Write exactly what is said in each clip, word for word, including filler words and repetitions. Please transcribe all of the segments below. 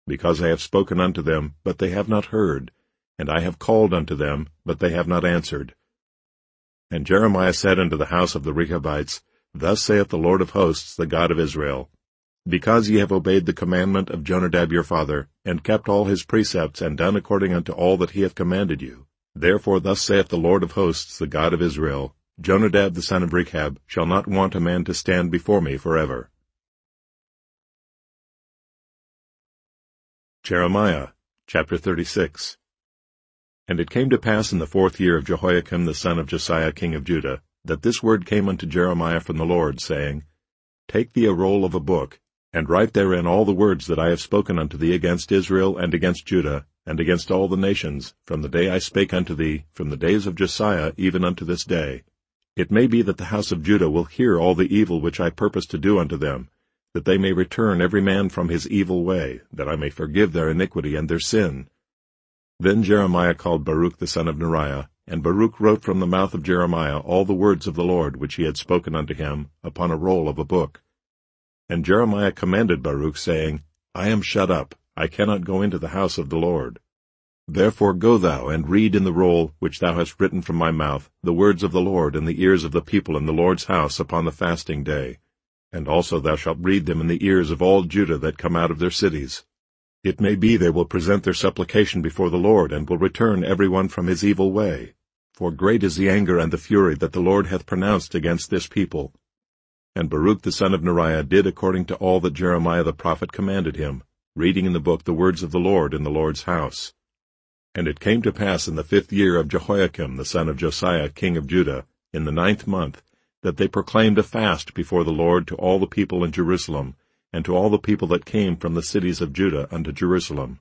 because I have spoken unto them, but they have not heard, and I have called unto them, but they have not answered. And Jeremiah said unto the house of the Rechabites, Thus saith the Lord of hosts, the God of Israel, Because ye have obeyed the commandment of Jonadab your father, and kept all his precepts, and done according unto all that he hath commanded you, therefore thus saith the Lord of hosts, the God of Israel, Jonadab the son of Rechab shall not want a man to stand before me forever. Jeremiah chapter thirty-six. And it came to pass in the fourth year of Jehoiakim the son of Josiah king of Judah, that this word came unto Jeremiah from the Lord, saying, Take thee a roll of a book, and write therein all the words that I have spoken unto thee against Israel and against Judah, and against all the nations, from the day I spake unto thee, from the days of Josiah even unto this day. It may be that the house of Judah will hear all the evil which I purpose to do unto them, that they may return every man from his evil way, that I may forgive their iniquity and their sin. Then Jeremiah called Baruch the son of Neriah, and Baruch wrote from the mouth of Jeremiah all the words of the Lord which he had spoken unto him upon a roll of a book. And Jeremiah commanded Baruch, saying, I am shut up, I cannot go into the house of the Lord. Therefore go thou and read in the roll which thou hast written from my mouth the words of the Lord in the ears of the people in the Lord's house upon the fasting day. And also thou shalt read them in the ears of all Judah that come out of their cities. It may be they will present their supplication before the Lord, and will return every one from his evil way. For great is the anger and the fury that the Lord hath pronounced against this people. And Baruch the son of Neriah did according to all that Jeremiah the prophet commanded him, reading in the book the words of the Lord in the Lord's house. And it came to pass in the fifth year of Jehoiakim the son of Josiah king of Judah, in the ninth month, that they proclaimed a fast before the Lord to all the people in Jerusalem, and to all the people that came from the cities of Judah unto Jerusalem.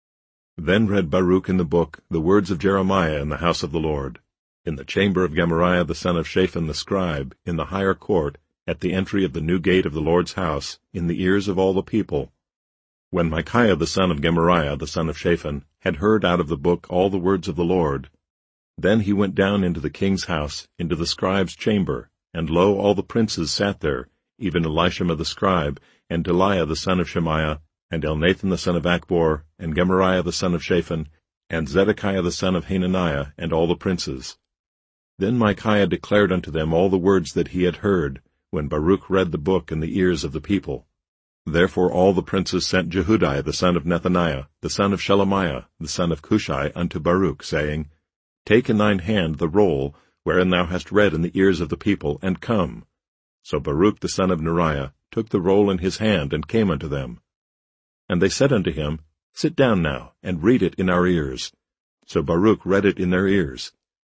Then read Baruch in the book the words of Jeremiah in the house of the Lord, in the chamber of Gemariah the son of Shaphan the scribe, in the higher court, at the entry of the new gate of the Lord's house, in the ears of all the people. When Micaiah the son of Gemariah the son of Shaphan had heard out of the book all the words of the Lord, then he went down into the king's house, into the scribe's chamber, and lo, all the princes sat there, even Elishama the scribe, and Delaiah the son of Shemaiah, and Elnathan the son of Achbor, and Gemariah the son of Shaphan, and Zedekiah the son of Hananiah, and all the princes. Then Micaiah declared unto them all the words that he had heard, when Baruch read the book in the ears of the people. Therefore all the princes sent Jehudi the son of Nethaniah, the son of Shelemiah, the son of Cushai, unto Baruch, saying, Take in thine hand the roll, wherein thou hast read in the ears of the people, and come. So Baruch the son of Neriah took the roll in his hand, and came unto them. And they said unto him, Sit down now, and read it in our ears. So Baruch read it in their ears.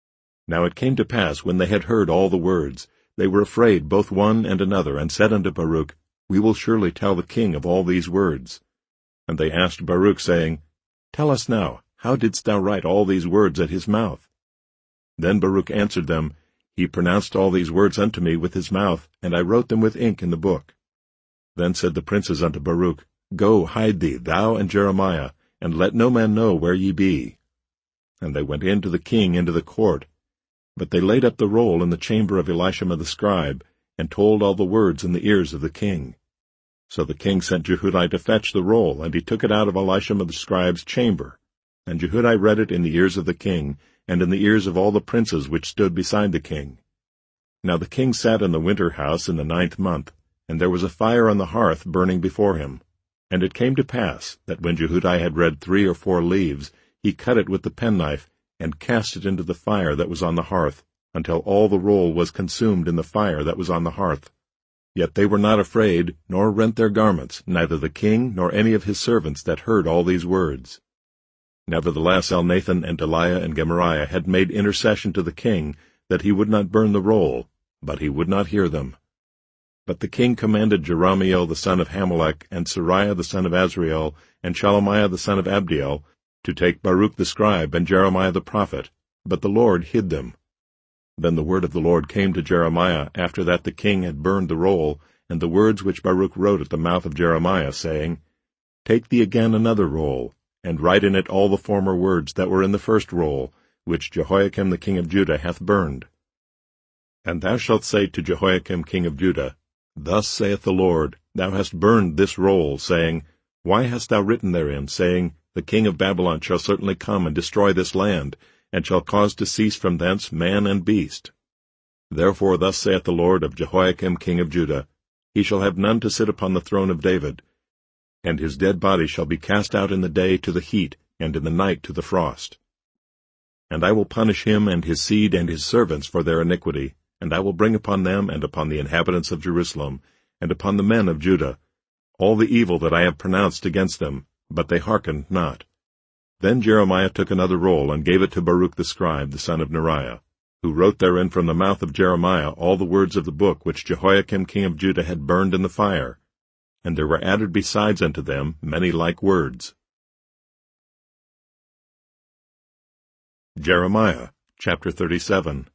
Now it came to pass, when they had heard all the words, they were afraid both one and another, and said unto Baruch, We will surely tell the king of all these words. And they asked Baruch, saying, Tell us now, how didst thou write all these words at his mouth? Then Baruch answered them, He pronounced all these words unto me with his mouth, and I wrote them with ink in the book. Then said the princes unto Baruch, Go, hide thee, thou and Jeremiah, and let no man know where ye be. And they went in to the king into the court. But they laid up the roll in the chamber of Elishama the scribe, and told all the words in the ears of the king. So the king sent Jehudi to fetch the roll, and he took it out of Elishama the scribe's chamber. And Jehudi read it in the ears of the king, and in the ears of all the princes which stood beside the king. Now the king sat in the winter house in the ninth month, and there was a fire on the hearth burning before him. And it came to pass, that when Jehudi had read three or four leaves, he cut it with the penknife, and cast it into the fire that was on the hearth, until all the roll was consumed in the fire that was on the hearth. Yet they were not afraid, nor rent their garments, neither the king nor any of his servants that heard all these words. Nevertheless Elnathan and Delaiah and Gemariah had made intercession to the king, that he would not burn the roll, but he would not hear them. But the king commanded Jerahmeel the son of Hamelech, and Sariah the son of Azriel, and Shelemiah the son of Abdiel, to take Baruch the scribe and Jeremiah the prophet, but the Lord hid them. Then the word of the Lord came to Jeremiah after that the king had burned the roll, and the words which Baruch wrote at the mouth of Jeremiah, saying, Take thee again another roll, and write in it all the former words that were in the first roll, which Jehoiakim the king of Judah hath burned. And thou shalt say to Jehoiakim king of Judah, Thus saith the Lord, Thou hast burned this roll, saying, Why hast thou written therein, saying, The king of Babylon shall certainly come and destroy this land, and shall cause to cease from thence man and beast? Therefore thus saith the Lord of Jehoiakim king of Judah, He shall have none to sit upon the throne of David, and his dead body shall be cast out in the day to the heat, and in the night to the frost. And I will punish him and his seed and his servants for their iniquity, and I will bring upon them and upon the inhabitants of Jerusalem, and upon the men of Judah, all the evil that I have pronounced against them, but they hearkened not. Then Jeremiah took another roll, and gave it to Baruch the scribe, the son of Neriah, who wrote therein from the mouth of Jeremiah all the words of the book which Jehoiakim king of Judah had burned in the fire. And there were added besides unto them many like words. Jeremiah chapter thirty-seven.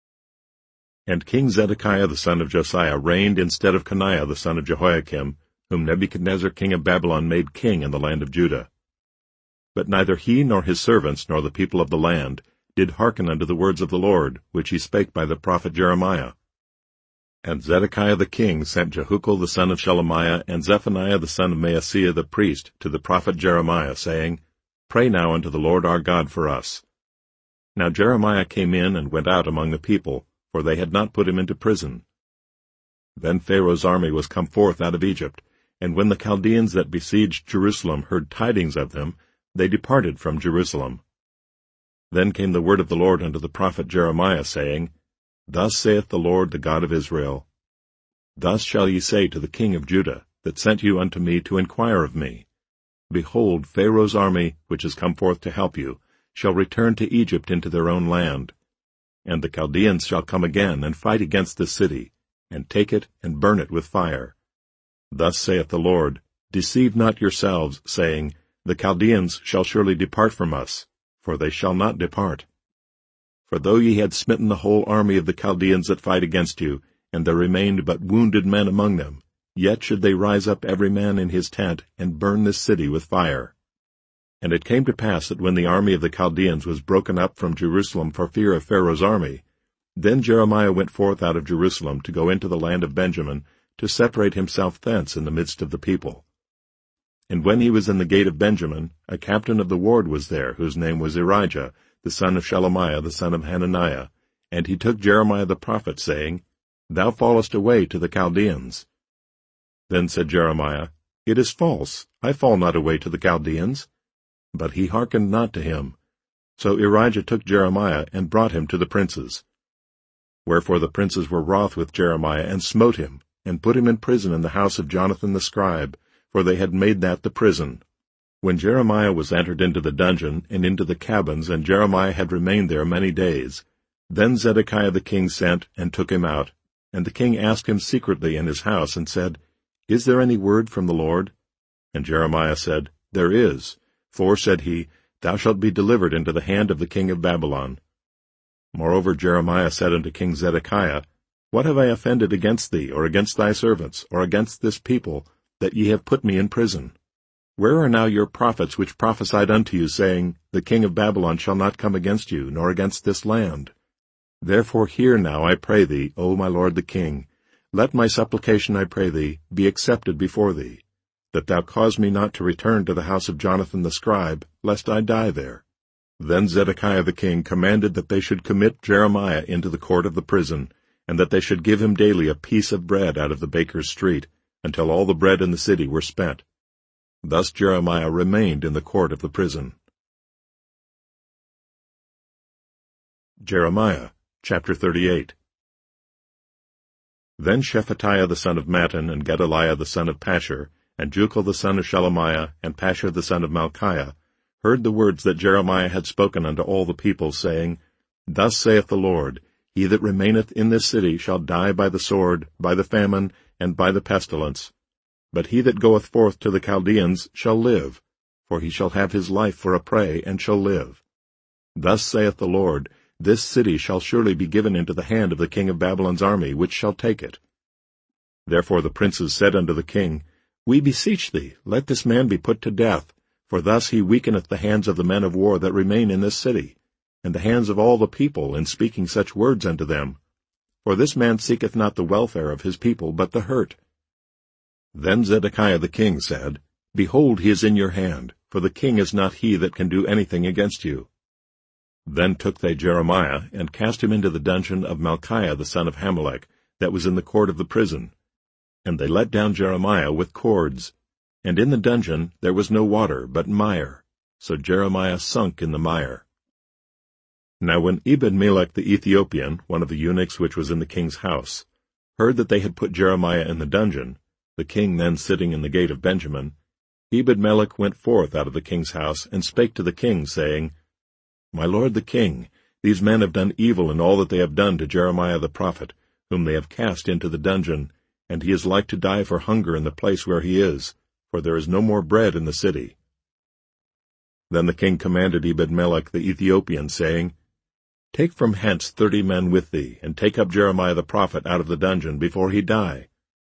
And King Zedekiah the son of Josiah reigned instead of Coniah the son of Jehoiakim, whom Nebuchadnezzar king of Babylon made king in the land of Judah. But neither he nor his servants nor the people of the land did hearken unto the words of the Lord, which he spake by the prophet Jeremiah. And Zedekiah the king sent Jehukal the son of Shelemiah and Zephaniah the son of Maaseiah the priest to the prophet Jeremiah, saying, Pray now unto the Lord our God for us. Now Jeremiah came in and went out among the people, for they had not put him into prison. Then Pharaoh's army was come forth out of Egypt, and when the Chaldeans that besieged Jerusalem heard tidings of them, they departed from Jerusalem. Then came the word of the Lord unto the prophet Jeremiah, saying, Thus saith the Lord, the God of Israel, Thus shall ye say to the king of Judah, that sent you unto me to inquire of me, Behold, Pharaoh's army, which is come forth to help you, shall return to Egypt into their own land. And the Chaldeans shall come again and fight against this city, and take it and burn it with fire. Thus saith the Lord, Deceive not yourselves, saying, The Chaldeans shall surely depart from us, for they shall not depart. For though ye had smitten the whole army of the Chaldeans that fight against you, and there remained but wounded men among them, yet should they rise up every man in his tent, and burn this city with fire. And it came to pass that when the army of the Chaldeans was broken up from Jerusalem for fear of Pharaoh's army, then Jeremiah went forth out of Jerusalem to go into the land of Benjamin, to separate himself thence in the midst of the people. And when he was in the gate of Benjamin, a captain of the ward was there, whose name was Irijah, the son of Shelemiah, the son of Hananiah, and he took Jeremiah the prophet, saying, Thou fallest away to the Chaldeans. Then said Jeremiah, It is false, I fall not away to the Chaldeans. But he hearkened not to him. So Irijah took Jeremiah, and brought him to the princes. Wherefore the princes were wroth with Jeremiah, and smote him, and put him in prison in the house of Jonathan the scribe, for they had made that the prison. When Jeremiah was entered into the dungeon, and into the cabins, and Jeremiah had remained there many days, then Zedekiah the king sent, and took him out. And the king asked him secretly in his house, and said, Is there any word from the Lord? And Jeremiah said, There is. For, said he, Thou shalt be delivered into the hand of the king of Babylon. Moreover Jeremiah said unto King Zedekiah, What have I offended against thee, or against thy servants, or against this people, that ye have put me in prison? Where are now your prophets which prophesied unto you, saying, The king of Babylon shall not come against you, nor against this land? Therefore hear now, I pray thee, O my lord the king, let my supplication, I pray thee, be accepted before thee, that thou cause me not to return to the house of Jonathan the scribe, lest I die there. Then Zedekiah the king commanded that they should commit Jeremiah into the court of the prison, and that they should give him daily a piece of bread out of the baker's street, until all the bread in the city were spent. Thus Jeremiah remained in the court of the prison. Jeremiah chapter thirty-eight. Then Shephatiah the son of Mattan, and Gedaliah the son of Pashur, and Jukal the son of Shelemiah, and Pashur the son of Malchiah, heard the words that Jeremiah had spoken unto all the people, saying, Thus saith the Lord, He that remaineth in this city shall die by the sword, by the famine, and by the pestilence. But he that goeth forth to the Chaldeans shall live, for he shall have his life for a prey, and shall live. Thus saith the Lord, This city shall surely be given into the hand of the king of Babylon's army, which shall take it. Therefore the princes said unto the king, We beseech thee, let this man be put to death, for thus he weakeneth the hands of the men of war that remain in this city, and the hands of all the people in speaking such words unto them. For this man seeketh not the welfare of his people, but the hurt. Then Zedekiah the king said, Behold, he is in your hand, for the king is not he that can do anything against you. Then took they Jeremiah, and cast him into the dungeon of Malchiah the son of Hamelech, that was in the court of the prison. And they let down Jeremiah with cords. And in the dungeon there was no water, but mire. So Jeremiah sunk in the mire. Now when Ebed-melech the Ethiopian, one of the eunuchs which was in the king's house, heard that they had put Jeremiah in the dungeon, the king then sitting in the gate of Benjamin, Ebed-melech went forth out of the king's house, and spake to the king, saying, My lord the king, these men have done evil in all that they have done to Jeremiah the prophet, whom they have cast into the dungeon, and he is like to die for hunger in the place where he is, for there is no more bread in the city. Then the king commanded Ebed-melech the Ethiopian, saying, Take from hence thirty men with thee, and take up Jeremiah the prophet out of the dungeon before he die.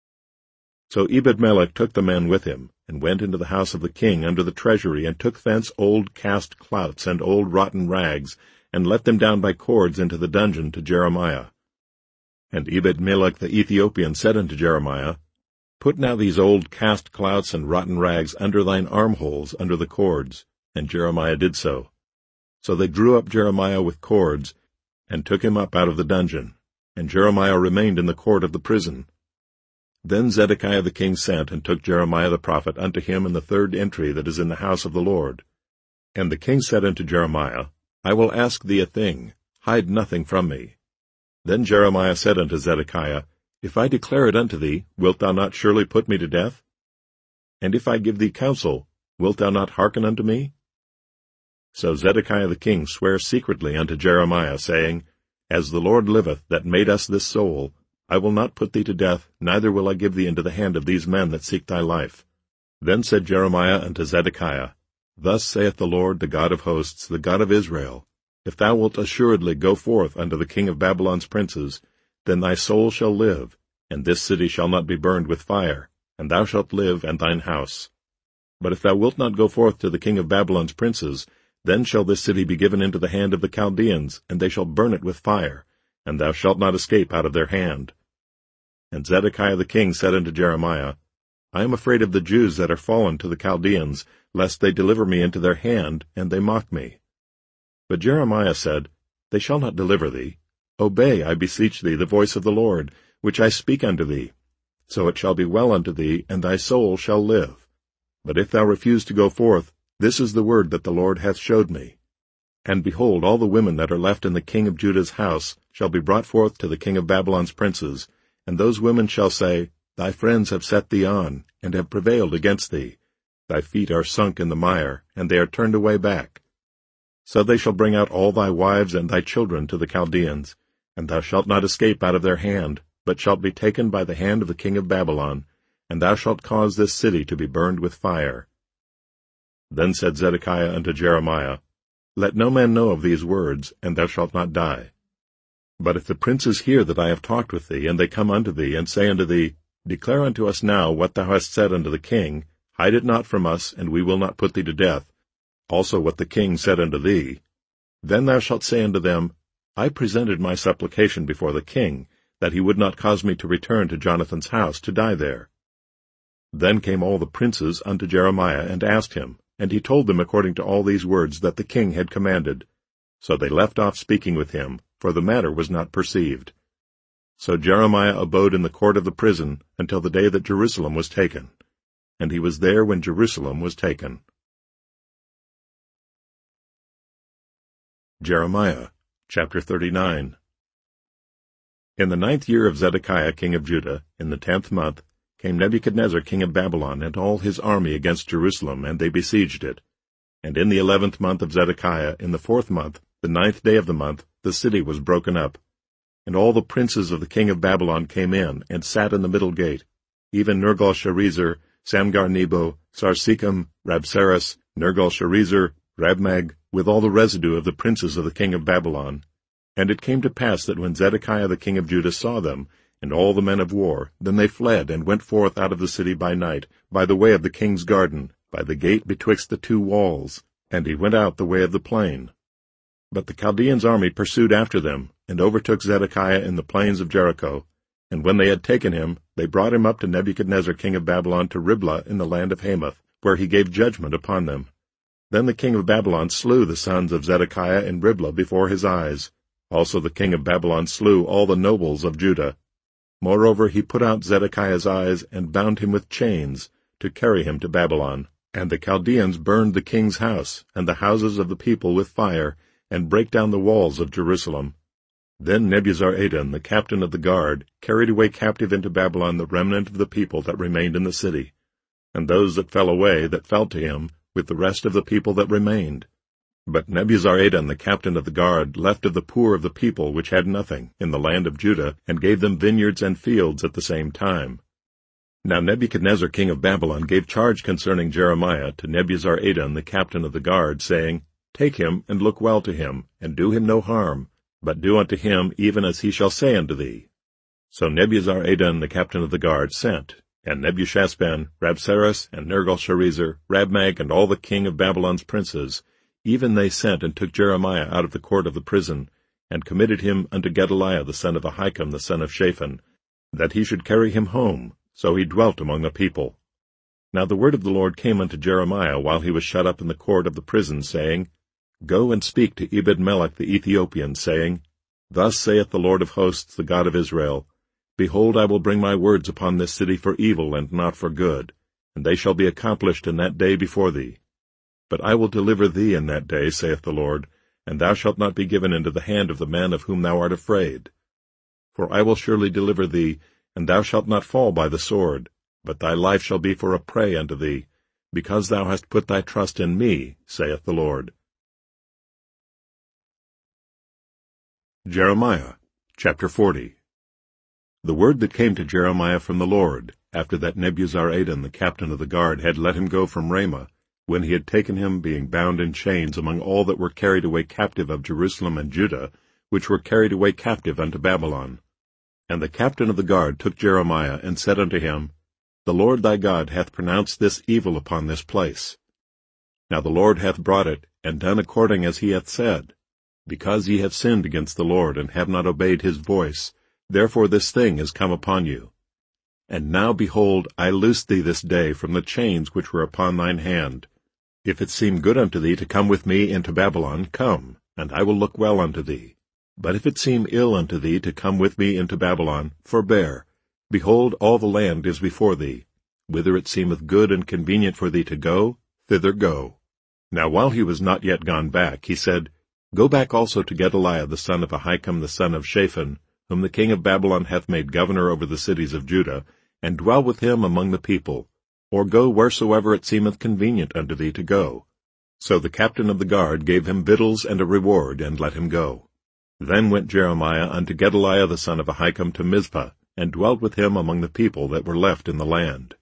So Ebed-melech took the men with him, and went into the house of the king under the treasury, and took thence old cast clouts and old rotten rags, and let them down by cords into the dungeon to Jeremiah. And Ebed-melech the Ethiopian said unto Jeremiah, Put now these old cast clouts and rotten rags under thine armholes under the cords. And Jeremiah did so. So they drew up Jeremiah with cords, and took him up out of the dungeon, and Jeremiah remained in the court of the prison. Then Zedekiah the king sent, and took Jeremiah the prophet unto him in the third entry that is in the house of the Lord. And the king said unto Jeremiah, I will ask thee a thing, hide nothing from me. Then Jeremiah said unto Zedekiah, If I declare it unto thee, wilt thou not surely put me to death? And if I give thee counsel, wilt thou not hearken unto me? So Zedekiah the king sware secretly unto Jeremiah, saying, As the Lord liveth, that made us this soul, I will not put thee to death, neither will I give thee into the hand of these men that seek thy life. Then said Jeremiah unto Zedekiah, Thus saith the Lord, the God of hosts, the God of Israel, If thou wilt assuredly go forth unto the king of Babylon's princes, then thy soul shall live, and this city shall not be burned with fire, and thou shalt live and thine house. But if thou wilt not go forth to the king of Babylon's princes, then shall this city be given into the hand of the Chaldeans, and they shall burn it with fire, and thou shalt not escape out of their hand. And Zedekiah the king said unto Jeremiah, I am afraid of the Jews that are fallen to the Chaldeans, lest they deliver me into their hand, and they mock me. But Jeremiah said, They shall not deliver thee. Obey, I beseech thee, the voice of the Lord, which I speak unto thee. So it shall be well unto thee, and thy soul shall live. But if thou refuse to go forth, this is the word that the Lord hath showed me. And behold, all the women that are left in the king of Judah's house shall be brought forth to the king of Babylon's princes, and those women shall say, Thy friends have set thee on, and have prevailed against thee. Thy feet are sunk in the mire, and they are turned away back. So they shall bring out all thy wives and thy children to the Chaldeans, and thou shalt not escape out of their hand, but shalt be taken by the hand of the king of Babylon, and thou shalt cause this city to be burned with fire. Then said Zedekiah unto Jeremiah, Let no man know of these words, and thou shalt not die. But if the princes hear that I have talked with thee, and they come unto thee, and say unto thee, Declare unto us now what thou hast said unto the king, hide it not from us, and we will not put thee to death, also what the king said unto thee, then thou shalt say unto them, I presented my supplication before the king, that he would not cause me to return to Jonathan's house to die there. Then came all the princes unto Jeremiah, and asked him, and he told them according to all these words that the king had commanded. So they left off speaking with him, for the matter was not perceived. So Jeremiah abode in the court of the prison until the day that Jerusalem was taken. And he was there when Jerusalem was taken. Jeremiah chapter thirty-nine. In the ninth year of Zedekiah king of Judah, in the tenth month, came Nebuchadnezzar king of Babylon and all his army against Jerusalem, and they besieged it. And in the eleventh month of Zedekiah, in the fourth month, the ninth day of the month, the city was broken up. And all the princes of the king of Babylon came in, and sat in the middle gate, even Nergal-Sharezer, Samgar-Nebo, Sarsekim, Rabsaris, Nergal-Sharezer, Rabmag, with all the residue of the princes of the king of Babylon. And it came to pass that when Zedekiah the king of Judah saw them, and all the men of war, then they fled, and went forth out of the city by night, by the way of the king's garden, by the gate betwixt the two walls, and he went out the way of the plain. But the Chaldeans' army pursued after them, and overtook Zedekiah in the plains of Jericho. And when they had taken him, they brought him up to Nebuchadnezzar king of Babylon to Riblah in the land of Hamath, where he gave judgment upon them. Then the king of Babylon slew the sons of Zedekiah in Riblah before his eyes. Also the king of Babylon slew all the nobles of Judah. Moreover he put out Zedekiah's eyes, and bound him with chains, to carry him to Babylon. And the Chaldeans burned the king's house, and the houses of the people with fire, and brake down the walls of Jerusalem. Then Nebuzaradan, the captain of the guard, carried away captive into Babylon the remnant of the people that remained in the city, and those that fell away that fell to him, with the rest of the people that remained. But Nebuzaradan, the captain of the guard, left of the poor of the people which had nothing in the land of Judah, and gave them vineyards and fields at the same time. Now Nebuchadnezzar king of Babylon gave charge concerning Jeremiah to Nebuzaradan the captain of the guard, saying, Take him, and look well to him, and do him no harm, but do unto him even as he shall say unto thee. So Nebuzaradan the captain of the guard sent, and Nebuchadnezzar, Rabsaris, and Nergal-Sharezer, Rabmag, and all the king of Babylon's princes, even they sent and took Jeremiah out of the court of the prison, and committed him unto Gedaliah the son of Ahikam the son of Shaphan, that he should carry him home. So he dwelt among the people. Now the word of the Lord came unto Jeremiah while he was shut up in the court of the prison, saying, Go and speak to Ebed-melech the Ethiopian, saying, Thus saith the Lord of hosts, the God of Israel, Behold, I will bring my words upon this city for evil and not for good, and they shall be accomplished in that day before thee. But I will deliver thee in that day, saith the Lord, and thou shalt not be given into the hand of the man of whom thou art afraid. For I will surely deliver thee, and thou shalt not fall by the sword, but thy life shall be for a prey unto thee, because thou hast put thy trust in me, saith the Lord. Jeremiah chapter forty. The word that came to Jeremiah from the Lord, after that Nebuzaradan the captain of the guard had let him go from Ramah, when he had taken him, being bound in chains, among all that were carried away captive of Jerusalem and Judah, which were carried away captive unto Babylon. And the captain of the guard took Jeremiah, and said unto him, The Lord thy God hath pronounced this evil upon this place. Now the Lord hath brought it, and done according as he hath said. Because ye have sinned against the Lord, and have not obeyed his voice, therefore this thing is come upon you. And now, behold, I loose thee this day from the chains which were upon thine hand. If it seem good unto thee to come with me into Babylon, come, and I will look well unto thee. But if it seem ill unto thee to come with me into Babylon, forbear. Behold, all the land is before thee. Whither it seemeth good and convenient for thee to go, thither go. Now while he was not yet gone back, he said, Go back also to Gedaliah the son of Ahikam the son of Shaphan, whom the king of Babylon hath made governor over the cities of Judah, and dwell with him among the people, or go wheresoever it seemeth convenient unto thee to go. So the captain of the guard gave him victuals and a reward, and let him go. Then went Jeremiah unto Gedaliah the son of Ahikam to Mizpah, and dwelt with him among the people that were left in the land.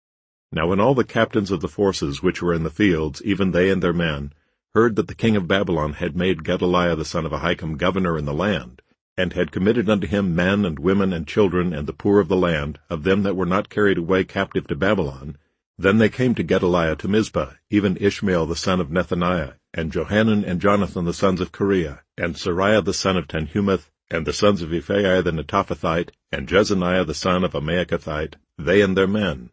Now when all the captains of the forces which were in the fields, even they and their men, heard that the king of Babylon had made Gedaliah the son of Ahikam governor in the land, and had committed unto him men and women and children and the poor of the land, of them that were not carried away captive to Babylon, then they came to Gedaliah to Mizpah, even Ishmael the son of Nethaniah, and Johanan and Jonathan the sons of Kareah, and Seraiah the son of Tanhumeth, and the sons of Ephaiah the Netophathite, and Jezaniah the son of a Maachathite, they and their men.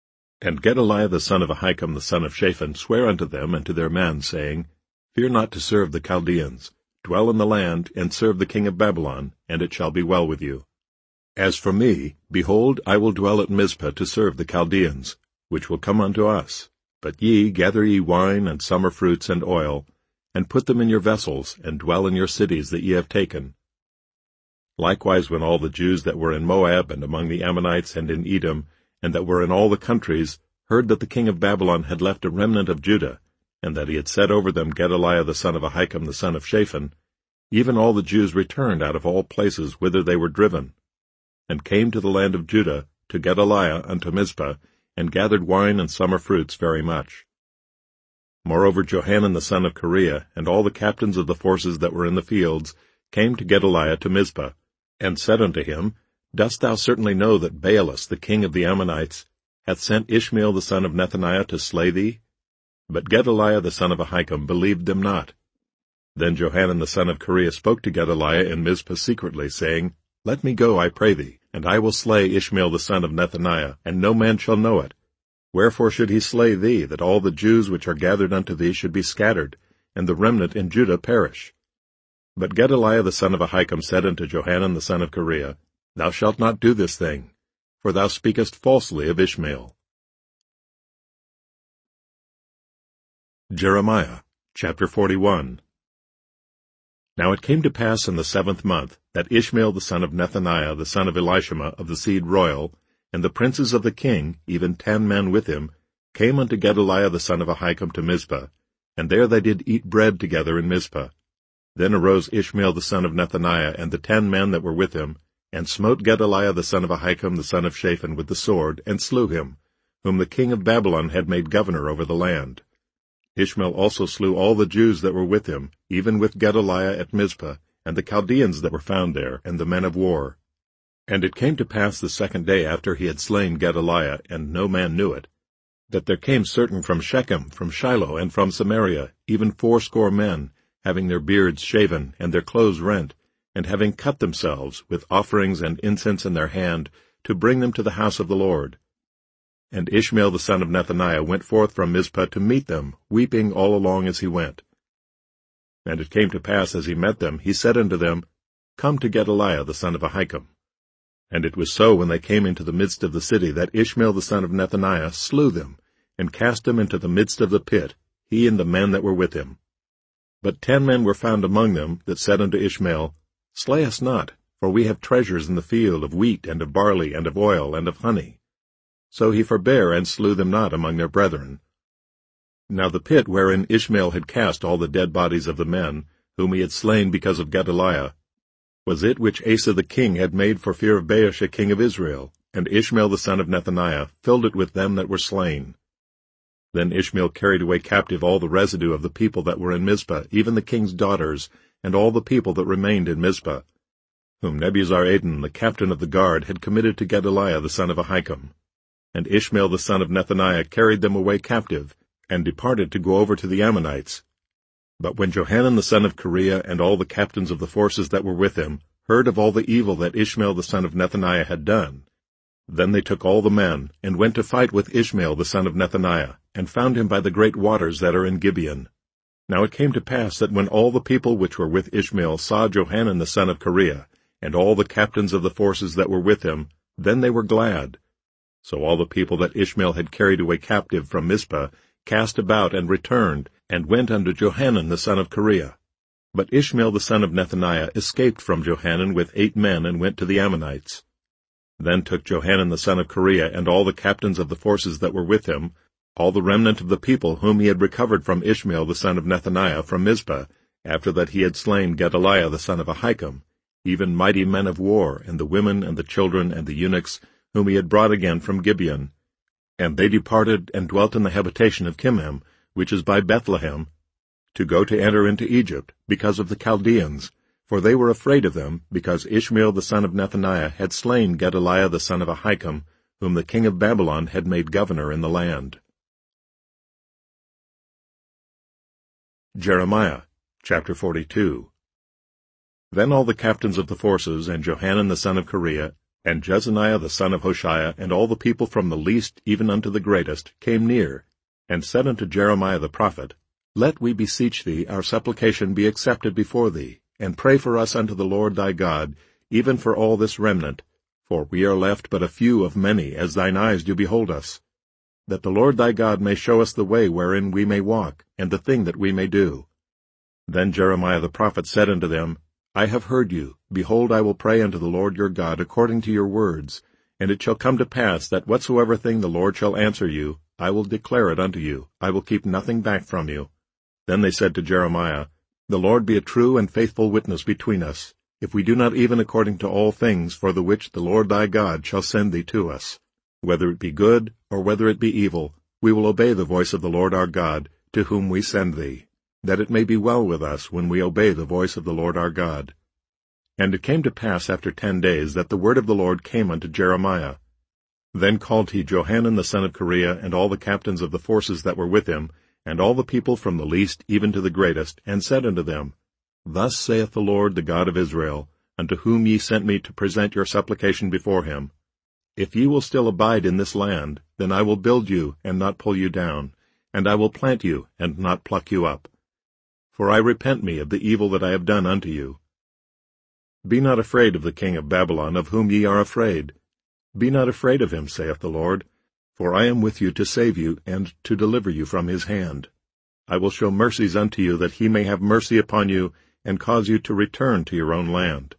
And Gedaliah the son of Ahikam the son of Shaphan sware unto them and to their men, saying, Fear not to serve the Chaldeans. Dwell in the land, and serve the king of Babylon, and it shall be well with you. As for me, behold, I will dwell at Mizpah to serve the Chaldeans, which will come unto us. But ye gather ye wine and summer fruits and oil, and put them in your vessels, and dwell in your cities that ye have taken. Likewise when all the Jews that were in Moab, and among the Ammonites, and in Edom, and that were in all the countries, heard that the king of Babylon had left a remnant of Judah, and that he had set over them Gedaliah the son of Ahikam the son of Shaphan, even all the Jews returned out of all places whither they were driven, and came to the land of Judah, to Gedaliah unto Mizpah, and gathered wine and summer fruits very much. Moreover Johanan the son of Kareah, and all the captains of the forces that were in the fields, came to Gedaliah to Mizpah, and said unto him, Dost thou certainly know that Baalus the king of the Ammonites hath sent Ishmael the son of Nethaniah to slay thee? But Gedaliah the son of Ahikam believed them not. Then Johanan the son of Kareah spoke to Gedaliah in Mizpah secretly, saying, Let me go, I pray thee, and I will slay Ishmael the son of Nethaniah, and no man shall know it. Wherefore should he slay thee, that all the Jews which are gathered unto thee should be scattered, and the remnant in Judah perish? But Gedaliah the son of Ahikam said unto Johanan the son of Kareah, Thou shalt not do this thing, for thou speakest falsely of Ishmael. Jeremiah chapter forty-one. Now it came to pass in the seventh month, that Ishmael the son of Nethaniah the son of Elishama of the seed royal, and the princes of the king, even ten men with him, came unto Gedaliah the son of Ahikam to Mizpah, and there they did eat bread together in Mizpah. Then arose Ishmael the son of Nethaniah and the ten men that were with him, and smote Gedaliah the son of Ahikam the son of Shaphan with the sword, and slew him, whom the king of Babylon had made governor over the land. Ishmael also slew all the Jews that were with him, even with Gedaliah at Mizpah, and the Chaldeans that were found there, and the men of war. And it came to pass the second day after he had slain Gedaliah, and no man knew it, that there came certain from Shechem, from Shiloh, and from Samaria, even fourscore men, having their beards shaven, and their clothes rent, and having cut themselves, with offerings and incense in their hand, to bring them to the house of the Lord. And Ishmael the son of Nethaniah went forth from Mizpah to meet them, weeping all along as he went. And it came to pass, as he met them, he said unto them, Come to Gedaliah the son of Ahikam. And it was so, when they came into the midst of the city, that Ishmael the son of Nethaniah slew them, and cast them into the midst of the pit, he and the men that were with him. But ten men were found among them, that said unto Ishmael, Slay us not, for we have treasures in the field of wheat, and of barley, and of oil, and of honey. So he forbare, and slew them not among their brethren. Now the pit wherein Ishmael had cast all the dead bodies of the men, whom he had slain because of Gedaliah, was it which Asa the king had made for fear of Baasha king of Israel, and Ishmael the son of Nethaniah filled it with them that were slain. Then Ishmael carried away captive all the residue of the people that were in Mizpah, even the king's daughters, and all the people that remained in Mizpah, whom Nebuzaradan the captain of the guard had committed to Gedaliah the son of Ahikam. And Ishmael the son of Nethaniah carried them away captive, and departed to go over to the Ammonites. But when Johanan the son of Kareah and all the captains of the forces that were with him heard of all the evil that Ishmael the son of Nethaniah had done, then they took all the men, and went to fight with Ishmael the son of Nethaniah, and found him by the great waters that are in Gibeon. Now it came to pass that when all the people which were with Ishmael saw Johanan the son of Kareah, and all the captains of the forces that were with him, then they were glad. So all the people that Ishmael had carried away captive from Mizpah cast about and returned, and went unto Johanan the son of Kareah. But Ishmael the son of Nethaniah escaped from Johanan with eight men, and went to the Ammonites. Then took Johanan the son of Kareah and all the captains of the forces that were with him, all the remnant of the people whom he had recovered from Ishmael the son of Nethaniah from Mizpah, after that he had slain Gedaliah the son of Ahikam, even mighty men of war, and the women and the children and the eunuchs, whom he had brought again from Gibeon. And they departed and dwelt in the habitation of Chimham, which is by Bethlehem, to go to enter into Egypt, because of the Chaldeans, for they were afraid of them, because Ishmael the son of Nethaniah had slain Gedaliah the son of Ahikam, whom the king of Babylon had made governor in the land. Jeremiah chapter forty-two. Then all the captains of the forces, and Johanan the son of Kareah, and Jezaniah the son of Hoshea, and all the people from the least even unto the greatest, came near, and said unto Jeremiah the prophet, Let, we beseech thee, our supplication be accepted before thee, and pray for us unto the Lord thy God, even for all this remnant, for we are left but a few of many, as thine eyes do behold us, that the Lord thy God may show us the way wherein we may walk, and the thing that we may do. Then Jeremiah the prophet said unto them, I have heard you. Behold, I will pray unto the Lord your God according to your words, and it shall come to pass that whatsoever thing the Lord shall answer you, I will declare it unto you. I will keep nothing back from you. Then they said to Jeremiah, The Lord be a true and faithful witness between us, if we do not even according to all things for the which the Lord thy God shall send thee to us. Whether it be good, or whether it be evil, we will obey the voice of the Lord our God, to whom we send thee, that it may be well with us when we obey the voice of the Lord our God. And it came to pass after ten days that the word of the Lord came unto Jeremiah. Then called he Johanan the son of Kareah, and all the captains of the forces that were with him, and all the people from the least even to the greatest, and said unto them, Thus saith the Lord the God of Israel, unto whom ye sent me to present your supplication before him, If ye will still abide in this land, then I will build you and not pull you down, and I will plant you and not pluck you up. For I repent me of the evil that I have done unto you. Be not afraid of the king of Babylon, of whom ye are afraid. Be not afraid of him, saith the Lord, for I am with you to save you and to deliver you from his hand. I will show mercies unto you, that he may have mercy upon you, and cause you to return to your own land.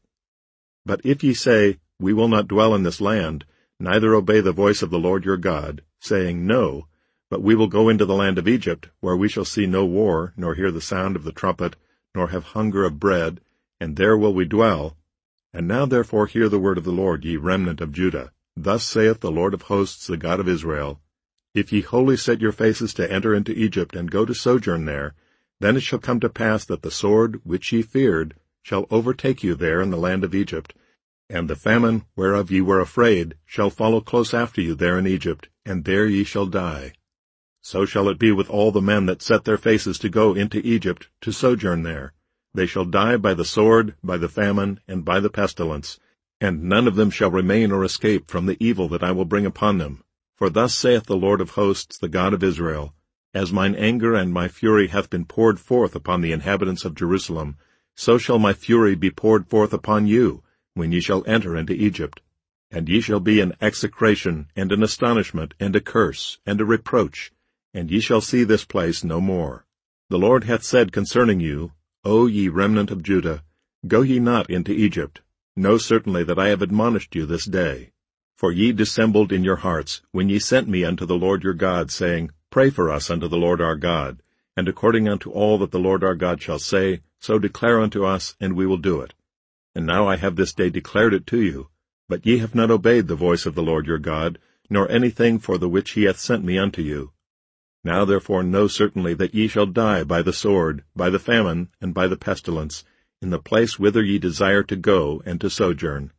But if ye say, We will not dwell in this land, neither obey the voice of the Lord your God, saying, No, but we will go into the land of Egypt, where we shall see no war, nor hear the sound of the trumpet, nor have hunger of bread, and there will we dwell. And now therefore hear the word of the Lord, ye remnant of Judah. Thus saith the Lord of hosts, the God of Israel, If ye wholly set your faces to enter into Egypt, and go to sojourn there, then it shall come to pass that the sword, which ye feared, shall overtake you there in the land of Egypt, and the famine, whereof ye were afraid, shall follow close after you there in Egypt, and there ye shall die. So shall it be with all the men that set their faces to go into Egypt, to sojourn there. They shall die by the sword, by the famine, and by the pestilence, and none of them shall remain or escape from the evil that I will bring upon them. For thus saith the Lord of hosts, the God of Israel, As mine anger and my fury hath been poured forth upon the inhabitants of Jerusalem, so shall my fury be poured forth upon you, when ye shall enter into Egypt. And ye shall be an execration, and an astonishment, and a curse, and a reproach, and ye shall see this place no more. The Lord hath said concerning you, O ye remnant of Judah, go ye not into Egypt. Know certainly that I have admonished you this day. For ye dissembled in your hearts, when ye sent me unto the Lord your God, saying, Pray for us unto the Lord our God, and according unto all that the Lord our God shall say, so declare unto us, and we will do it. And now I have this day declared it to you, but ye have not obeyed the voice of the Lord your God, nor anything for the which he hath sent me unto you. Now therefore know certainly that ye shall die by the sword, by the famine, and by the pestilence, in the place whither ye desire to go and to sojourn.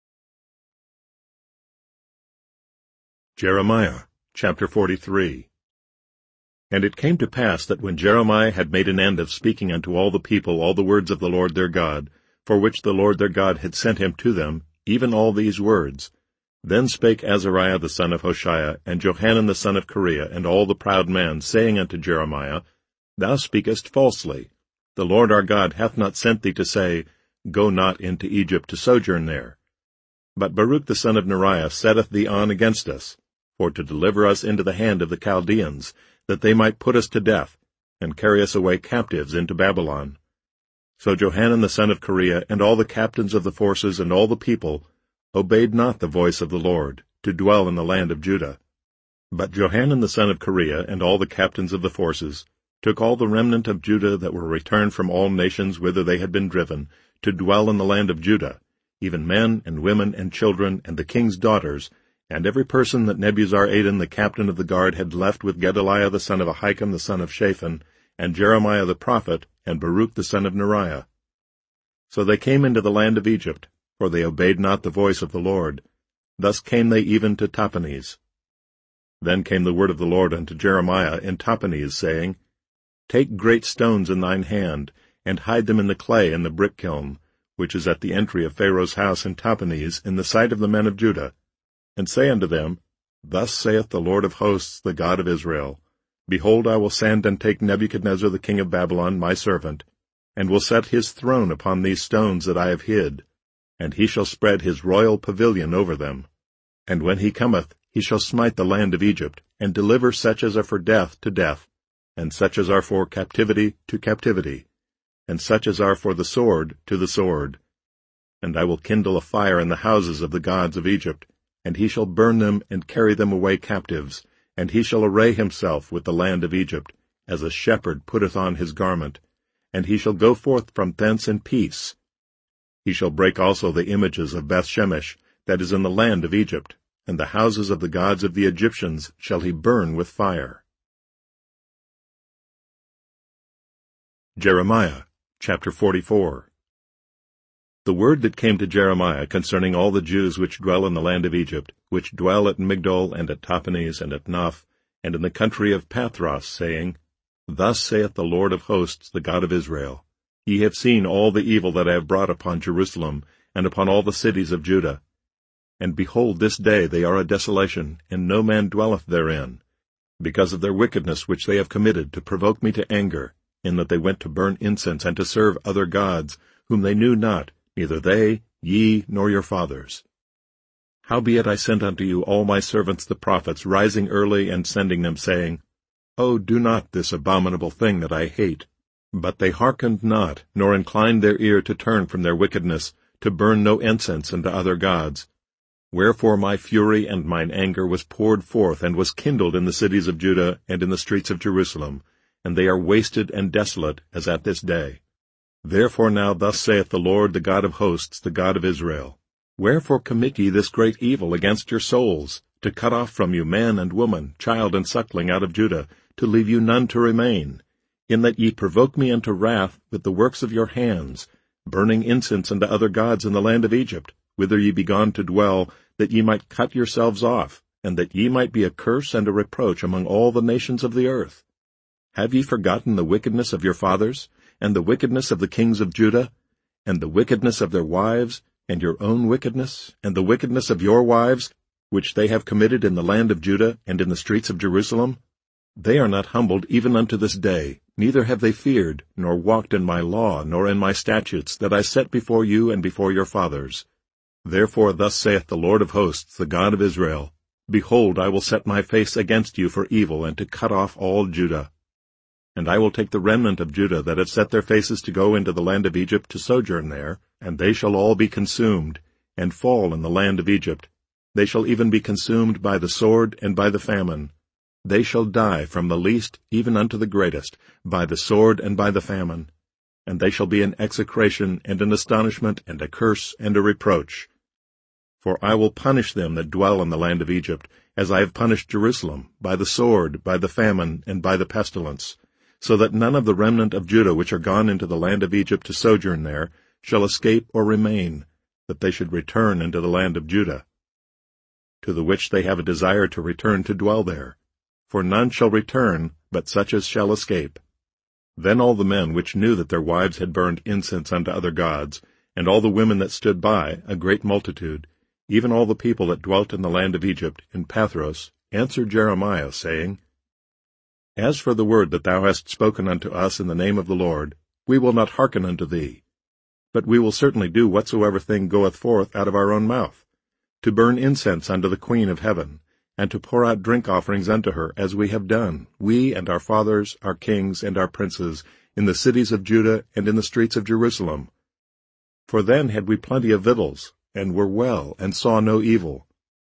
Jeremiah chapter forty-three. And it came to pass that when Jeremiah had made an end of speaking unto all the people all the words of the Lord their God, for which the Lord their God had sent him to them, even all these words, then spake Azariah the son of Hoshea, and Johanan the son of Kareah, and all the proud men, saying unto Jeremiah, Thou speakest falsely. The Lord our God hath not sent thee to say, Go not into Egypt to sojourn there. But Baruch the son of Neriah setteth thee on against us, for to deliver us into the hand of the Chaldeans, that they might put us to death, and carry us away captives into Babylon. So Johanan the son of Kareah, and all the captains of the forces, and all the people, obeyed not the voice of the Lord, to dwell in the land of Judah. But Johanan the son of Kareah, and all the captains of the forces, took all the remnant of Judah that were returned from all nations whither they had been driven, to dwell in the land of Judah, even men and women and children, and the king's daughters, and every person that Nebuzaradan the captain of the guard had left with Gedaliah the son of Ahikam the son of Shaphan, and Jeremiah the prophet, and Baruch the son of Neriah. So they came into the land of Egypt, for they obeyed not the voice of the Lord. Thus came they even to Tahpanhes. Then came the word of the Lord unto Jeremiah in Tahpanhes, saying, Take great stones in thine hand, and hide them in the clay in the brick kiln, which is at the entry of Pharaoh's house in Tahpanhes, in the sight of the men of Judah, and say unto them, Thus saith the Lord of hosts, the God of Israel, Behold, I will send and take Nebuchadnezzar the king of Babylon, my servant, and will set his throne upon these stones that I have hid, and he shall spread his royal pavilion over them. And when he cometh, he shall smite the land of Egypt, and deliver such as are for death to death, and such as are for captivity to captivity, and such as are for the sword to the sword. And I will kindle a fire in the houses of the gods of Egypt, and he shall burn them and carry them away captives, and he shall array himself with the land of Egypt, as a shepherd putteth on his garment, and he shall go forth from thence in peace. He shall break also the images of Bethshemesh, that is in the land of Egypt, and the houses of the gods of the Egyptians shall he burn with fire. Jeremiah chapter forty-four. The word that came to Jeremiah concerning all the Jews which dwell in the land of Egypt, which dwell at Migdol, and at Tahpanhes, and at Noph, and in the country of Pathros, saying, Thus saith the Lord of hosts, the God of Israel, Ye have seen all the evil that I have brought upon Jerusalem, and upon all the cities of Judah. And behold, this day they are a desolation, and no man dwelleth therein, because of their wickedness which they have committed to provoke me to anger, in that they went to burn incense and to serve other gods, whom they knew not, neither they, ye, nor your fathers. Howbeit I sent unto you all my servants the prophets, rising early and sending them, saying, O do not this abominable thing that I hate. But they hearkened not, nor inclined their ear to turn from their wickedness, to burn no incense unto other gods. Wherefore my fury and mine anger was poured forth, and was kindled in the cities of Judah and in the streets of Jerusalem, and they are wasted and desolate as at this day. Therefore now thus saith the Lord, the God of hosts, the God of Israel, Wherefore commit ye this great evil against your souls, to cut off from you man and woman, child and suckling out of Judah, to leave you none to remain, in that ye provoke me unto wrath with the works of your hands, burning incense unto other gods in the land of Egypt, whither ye be gone to dwell, that ye might cut yourselves off, and that ye might be a curse and a reproach among all the nations of the earth? Have ye forgotten the wickedness of your fathers, and the wickedness of the kings of Judah, and the wickedness of their wives, and your own wickedness, and the wickedness of your wives, which they have committed in the land of Judah and in the streets of Jerusalem? They are not humbled even unto this day, neither have they feared, nor walked in my law, nor in my statutes, that I set before you and before your fathers. Therefore thus saith the Lord of hosts, the God of Israel, Behold, I will set my face against you for evil, and to cut off all Judah. And I will take the remnant of Judah that have set their faces to go into the land of Egypt to sojourn there, and they shall all be consumed, and fall in the land of Egypt. They shall even be consumed by the sword and by the famine. They shall die from the least even unto the greatest, by the sword and by the famine. And they shall be an execration and an astonishment and a curse and a reproach. For I will punish them that dwell in the land of Egypt, as I have punished Jerusalem, by the sword, by the famine, and by the pestilence, so that none of the remnant of Judah which are gone into the land of Egypt to sojourn there shall escape or remain, that they should return into the land of Judah, to the which they have a desire to return to dwell there. For none shall return, but such as shall escape. Then all the men which knew that their wives had burned incense unto other gods, and all the women that stood by, a great multitude, even all the people that dwelt in the land of Egypt, in Pathros, answered Jeremiah, saying, As for the word that thou hast spoken unto us in the name of the Lord, we will not hearken unto thee. But we will certainly do whatsoever thing goeth forth out of our own mouth, to burn incense unto the Queen of heaven, and to pour out drink offerings unto her, as we have done, we and our fathers, our kings, and our princes, in the cities of Judah and in the streets of Jerusalem. For then had we plenty of victuals, and were well, and saw no evil.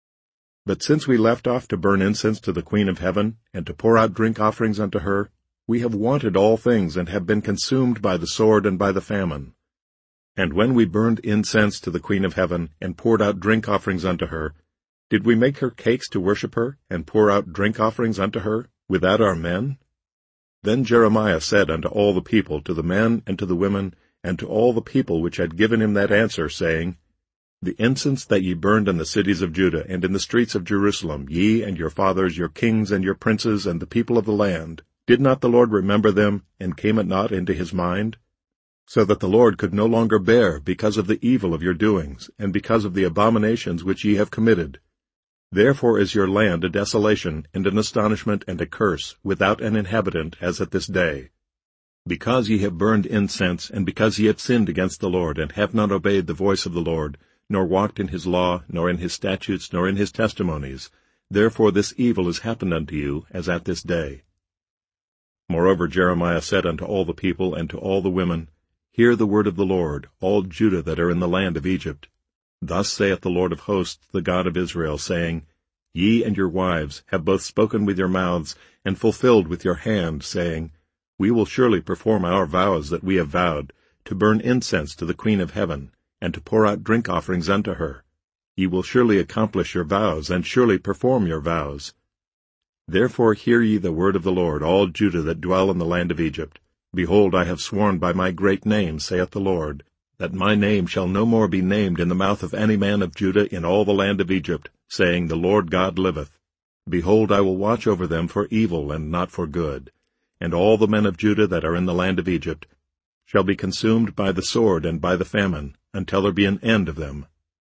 But since we left off to burn incense to the Queen of heaven, and to pour out drink offerings unto her, we have wanted all things, and have been consumed by the sword and by the famine. And when we burned incense to the Queen of heaven, and poured out drink offerings unto her, did we make her cakes to worship her, and pour out drink offerings unto her, without our men? Then Jeremiah said unto all the people, to the men and to the women, and to all the people which had given him that answer, saying, The incense that ye burned in the cities of Judah and in the streets of Jerusalem, ye and your fathers, your kings and your princes, and the people of the land, did not the Lord remember them, and came it not into his mind? So that the Lord could no longer bear because of the evil of your doings, and because of the abominations which ye have committed. Therefore is your land a desolation, and an astonishment, and a curse, without an inhabitant, as at this day. Because ye have burned incense, and because ye have sinned against the Lord, and have not obeyed the voice of the Lord, nor walked in his law, nor in his statutes, nor in his testimonies, therefore this evil is happened unto you, as at this day. Moreover Jeremiah said unto all the people and to all the women, Hear the word of the Lord, all Judah that are in the land of Egypt. Thus saith the Lord of hosts, the God of Israel, saying, Ye and your wives have both spoken with your mouths, and fulfilled with your hand, saying, We will surely perform our vows that we have vowed, to burn incense to the Queen of heaven, and to pour out drink offerings unto her. Ye will surely accomplish your vows, and surely perform your vows. Therefore hear ye the word of the Lord, all Judah that dwell in the land of Egypt. Behold, I have sworn by my great name, saith the Lord, that my name shall no more be named in the mouth of any man of Judah in all the land of Egypt, saying, The Lord God liveth. Behold, I will watch over them for evil and not for good. And all the men of Judah that are in the land of Egypt shall be consumed by the sword and by the famine, until there be an end of them.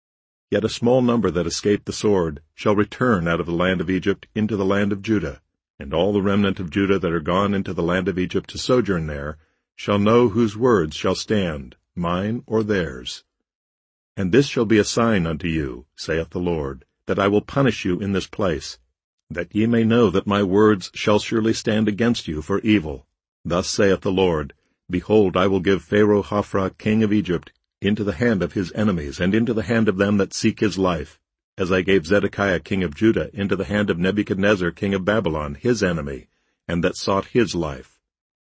Yet a small number that escape the sword shall return out of the land of Egypt into the land of Judah, and all the remnant of Judah that are gone into the land of Egypt to sojourn there shall know whose words shall stand, mine or theirs. And this shall be a sign unto you, saith the Lord, that I will punish you in this place, that ye may know that my words shall surely stand against you for evil. Thus saith the Lord, Behold, I will give Pharaoh Hophra king of Egypt into the hand of his enemies, and into the hand of them that seek his life, as I gave Zedekiah king of Judah into the hand of Nebuchadnezzar king of Babylon, his enemy, and that sought his life.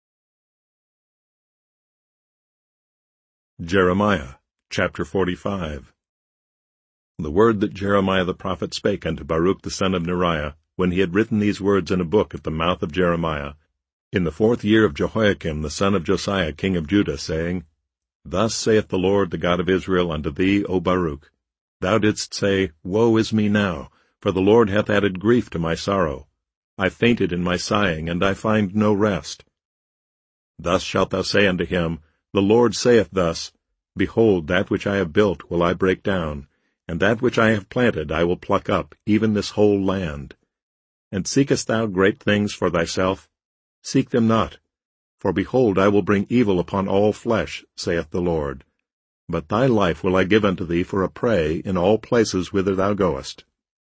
Jeremiah chapter forty-five. The word that Jeremiah the prophet spake unto Baruch the son of Neriah, when he had written these words in a book at the mouth of Jeremiah, in the fourth year of Jehoiakim the son of Josiah king of Judah, saying, Thus saith the Lord the God of Israel unto thee, O Baruch, Thou didst say, Woe is me now, for the Lord hath added grief to my sorrow. I fainted in my sighing, and I find no rest. Thus shalt thou say unto him, The Lord saith thus, Behold, that which I have built will I break down, and that which I have planted I will pluck up, even this whole land. And seekest thou great things for thyself? Seek them not. For behold, I will bring evil upon all flesh, saith the Lord. But thy life will I give unto thee for a prey in all places whither thou goest.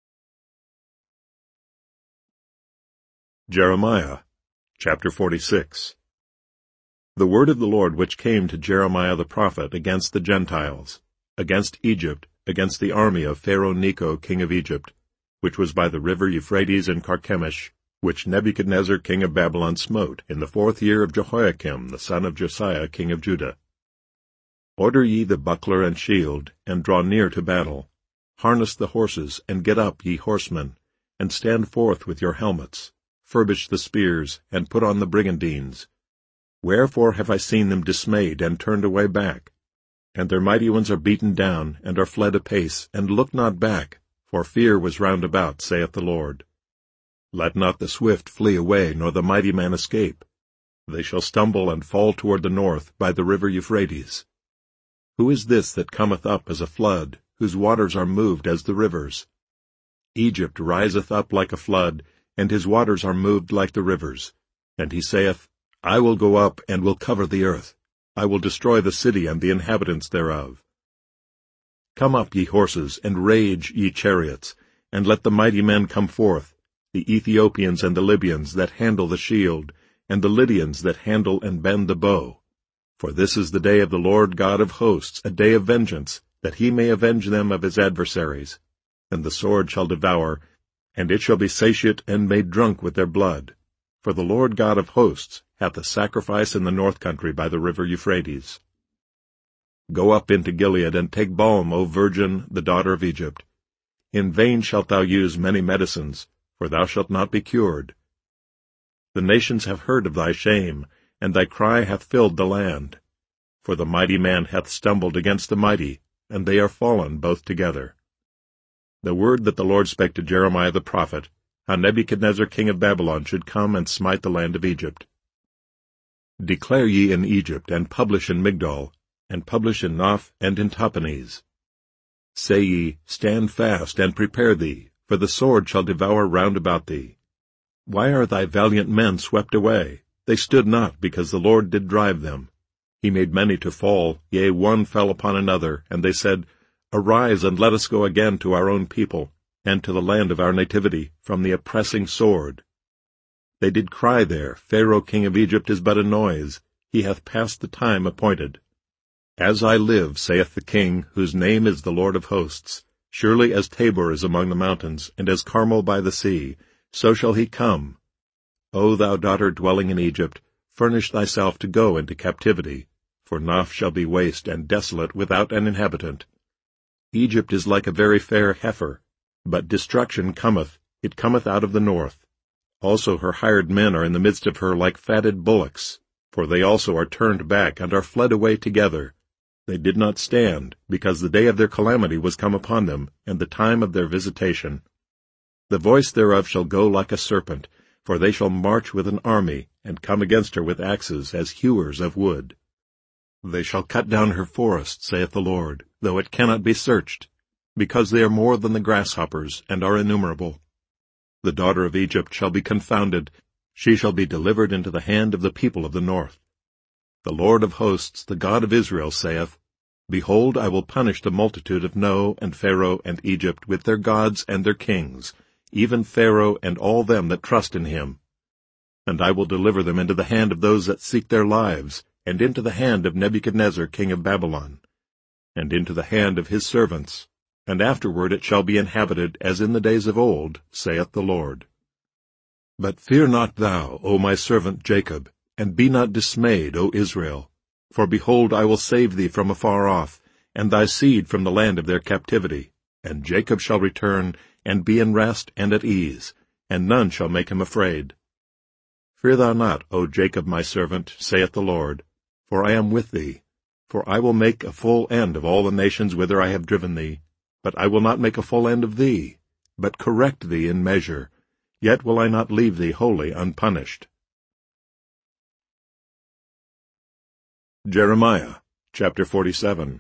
Jeremiah chapter forty-six. The word of the Lord which came to Jeremiah the prophet against the Gentiles, against Egypt, against the army of Pharaoh Necho king of Egypt, which was by the river Euphrates in Carchemish, which Nebuchadnezzar king of Babylon smote in the fourth year of Jehoiakim the son of Josiah king of Judah. Order ye the buckler and shield, and draw near to battle. Harness the horses, and get up, ye horsemen, and stand forth with your helmets. Furbish the spears, and put on the brigandines. Wherefore have I seen them dismayed, and turned away back? And their mighty ones are beaten down, and are fled apace, and look not back, for fear was round about, saith the Lord. Let not the swift flee away, nor the mighty man escape. They shall stumble and fall toward the north, by the river Euphrates. Who is this that cometh up as a flood, whose waters are moved as the rivers? Egypt riseth up like a flood, and his waters are moved like the rivers. And he saith, I will go up, and will cover the earth. I will destroy the city and the inhabitants thereof. Come up, ye horses, and rage, ye chariots, and let the mighty men come forth, the Ethiopians and the Libyans that handle the shield, and the Lydians that handle and bend the bow. For this is the day of the Lord God of hosts, a day of vengeance, that he may avenge them of his adversaries. And the sword shall devour, and it shall be satiate and made drunk with their blood. For the Lord God of hosts hath a sacrifice in the north country by the river Euphrates. Go up into Gilead, and take balm, O virgin, the daughter of Egypt. In vain shalt thou use many medicines, for thou shalt not be cured. The nations have heard of thy shame, and thy cry hath filled the land. For the mighty man hath stumbled against the mighty, and they are fallen both together. The word that the Lord spake to Jeremiah the prophet, how Nebuchadnezzar king of Babylon should come and smite the land of Egypt. Declare ye in Egypt, and publish in Migdol, and publish in Noph and in Tahpanhes. Say ye, Stand fast, and prepare thee, for the sword shall devour round about thee. Why are thy valiant men swept away? They stood not, because the Lord did drive them. He made many to fall, yea, one fell upon another, and they said, Arise, and let us go again to our own people, and to the land of our nativity, from the oppressing sword. They did cry there, Pharaoh king of Egypt is but a noise, he hath passed the time appointed. As I live, saith the King, whose name is the Lord of hosts, surely as Tabor is among the mountains, and as Carmel by the sea, so shall he come. O thou daughter dwelling in Egypt, furnish thyself to go into captivity, for Noph shall be waste and desolate without an inhabitant. Egypt is like a very fair heifer, but destruction cometh, it cometh out of the north. Also her hired men are in the midst of her like fatted bullocks, for they also are turned back and are fled away together. They did not stand, because the day of their calamity was come upon them, and the time of their visitation. The voice thereof shall go like a serpent, for they shall march with an army, and come against her with axes as hewers of wood. They shall cut down her forest, saith the Lord, though it cannot be searched. because they are more than the grasshoppers, and are innumerable. The daughter of Egypt shall be confounded, she shall be delivered into the hand of the people of the north. The Lord of hosts, the God of Israel, saith, Behold, I will punish the multitude of No, and Pharaoh, and Egypt, with their gods and their kings, even Pharaoh and all them that trust in him. And I will deliver them into the hand of those that seek their lives, and into the hand of Nebuchadnezzar king of Babylon, and into the hand of his servants, and afterward it shall be inhabited as in the days of old, saith the Lord. But fear not thou, O my servant Jacob, and be not dismayed, O Israel. For behold, I will save thee from afar off, and thy seed from the land of their captivity. And Jacob shall return, and be in rest and at ease, and none shall make him afraid. Fear thou not, O Jacob my servant, saith the Lord, for I am with thee. For I will make a full end of all the nations whither I have driven thee. But I will not make a full end of thee, but correct thee in measure. Yet will I not leave thee wholly unpunished. Jeremiah, chapter forty-seven.